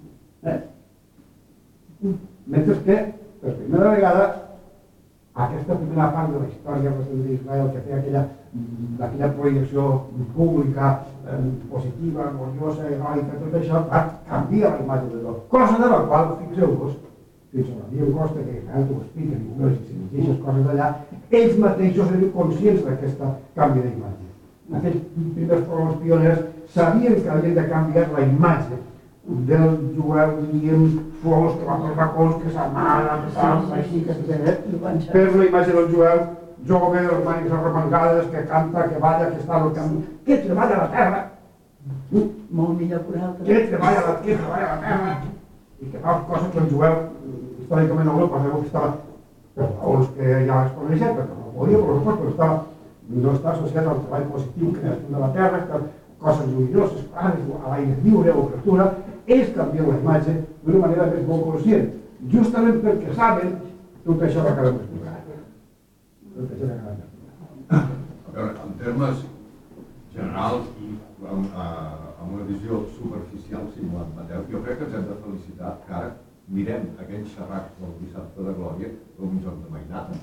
Mentre que, per primera vegada, aquesta primera part de la història d'Israel, que té aquella projecció pública, positiva, gloriosa, heroica, tot això, va canviar la imatge de tot. Cosa de la qual, fixeu-vos, fins a la Diego Costa, que ara t'ho explica, i si llegeixes coses d'allà, ells mateixos eren conscients d'aquest canvi d'imatge. Aquells primers colons pioners sabien que havien de canviar la imatge del jueu, diríem, suaus, que va pels racons, que s'amara, que s'alça, així, que s'ha per la imatge del jueu jove, de les mànigues arremangades, que canta, que balla, que està al camp, que treballa la terra. Molt millor que un altre. Que treballa la, que treballa la terra. I que fa coses que el jueu, històricament a Europa, sabeu que estava, per raons que ja es coneixen, perquè no podia, però no estava, no està associat al treball positiu, creació de la terra, que coses lluminoses, clares, a l'aire lliure, a l'obertura, ells canvien la imatge d'una manera més molt conscient, justament perquè saben tot això que acabem d'explicar. Tot això que acabem d'explicar. A veure, en termes generals i amb, amb una visió superficial, si m'ho admeteu, jo crec que ens hem de felicitar que ara mirem aquells xerracs del dissabte de Glòria com un joc de mainada.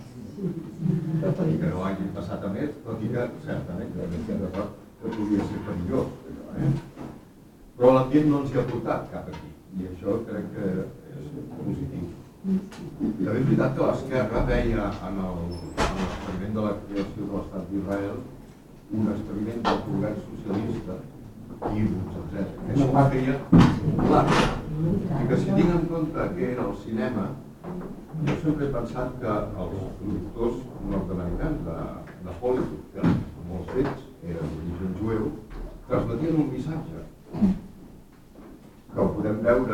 I que no hagin passat a més, tot i que, certament, que estem d'acord que podria ser perillós. Però l'ambient no ens hi ha portat cap aquí, i això crec que és positiu. També és veritat que l'esquerra veia en l'experiment de la creació de l'Estat d'Israel un experiment d'autogovern socialista, Kibbutz, etcètera. Que això ho feia clar. I que si tinc en compte que era el cinema, jo sempre he pensat que els productors nord-americans de Hollywood, que molts d'ells eren d'origen jueu, transmetien un missatge que ho podem veure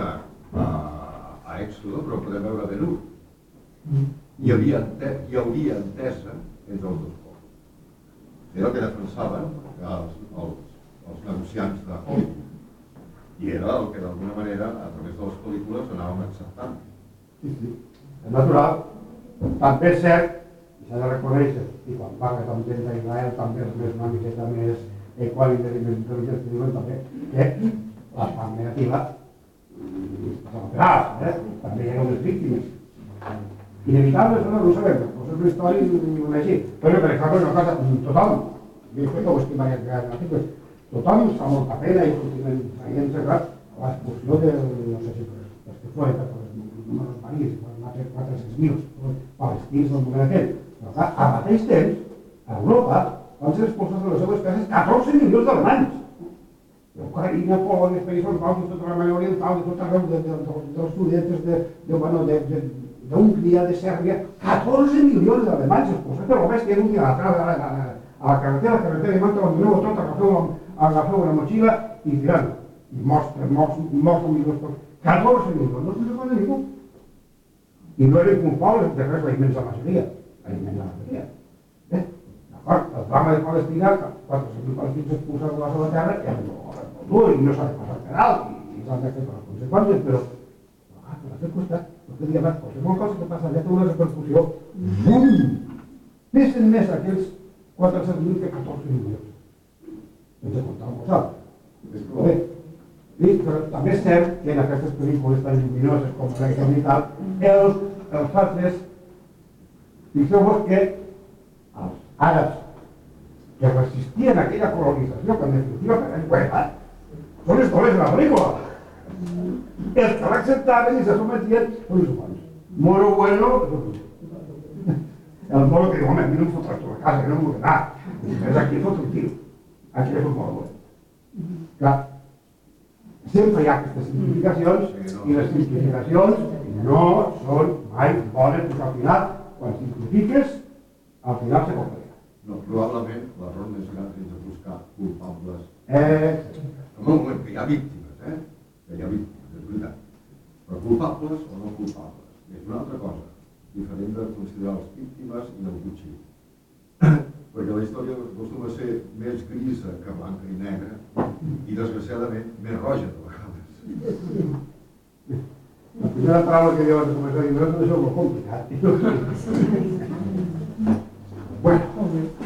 a Èxodo, però ho podem veure a Benur. Hi hauria entesa entre els dos pobles. Era el que defensaven els negociants de Hollywood. I era el que d'alguna manera, a través de les pel·lícules, anàvem acceptant. Sí, sí. És natural. També és cert, i s'ha de reconèixer, i quan parla també d'Israel també és una miqueta més equality de intel·ligència diuen també que la part negativa eh? també hi ha unes víctimes. Inevitables o no, no ho sabem, però és una història i no és així. Però per exemple, una cosa, tothom, jo he fet ho estic diverses vegades en articles, tothom fa molta pena i continuen traient-se l'expulsió del, no sé si els que foren, per els números marins, van fer quatre-cents mil palestins del moment aquell. Però clar, al mateix temps, a Europa van ser expulsats de les seves cases catorze milions d'alemanys. Ucraïna, Polònia, els països bàltics, tota la Maria Oriental, de tot arreu dels estudiants d'Hongria, de Sèrbia, catorze milions d'alemanys expulsats per l'Oest, que era un dia a la carretera, a la carretera, i van abandoneu tot, agafeu una motxilla i tirant. I morts, morts, morts, morts, catorze milions, no se'n recorda ningú. I no eren culpables de res la immensa majoria, la immensa majoria. D'acord, el drama de Palestina, quatre-cents mil palestins expulsats de la seva terra, és molt dur i no s'ha de passar per alt, i s'han de fer les conseqüències, però per l'altre costat, el que diem, qualsevol cosa que passa allà té una repercussió, bum! Pesen més aquells quatre-cents mil que catorze milions. Sense comptar amb vosaltres. I també és cert que en aquestes pel·lícules tan lluminoses com la i tal, els, els altres, fixeu-vos que els àrabs que resistien a aquella colonització, que en definitiva per l'encuesta, són els dolents de la pel·lícula. Els que l'acceptaven i se sometien són els humans. Moro bueno, el moro que diu, home, a mi no em fotràs tu a casa, que no em vull anar. És aquí fot un tio. Aquí és un moro bueno. Clar, sempre hi ha aquestes simplificacions i les simplificacions no són mai bones, perquè al final, quan simplifiques, al final se complica. No, probablement l'error més gran és de buscar culpables. Eh... En un moment que hi ha víctimes, eh? Que hi ha víctimes, és veritat. Però culpables o no culpables. És una altra cosa, diferent de considerar les víctimes i el butxí. Perquè la història acostuma a ser més grisa que blanca i negra i, desgraciadament, més roja de vegades. La primera paraula que diu abans de començar a dir, no és això molt complicat. Bueno,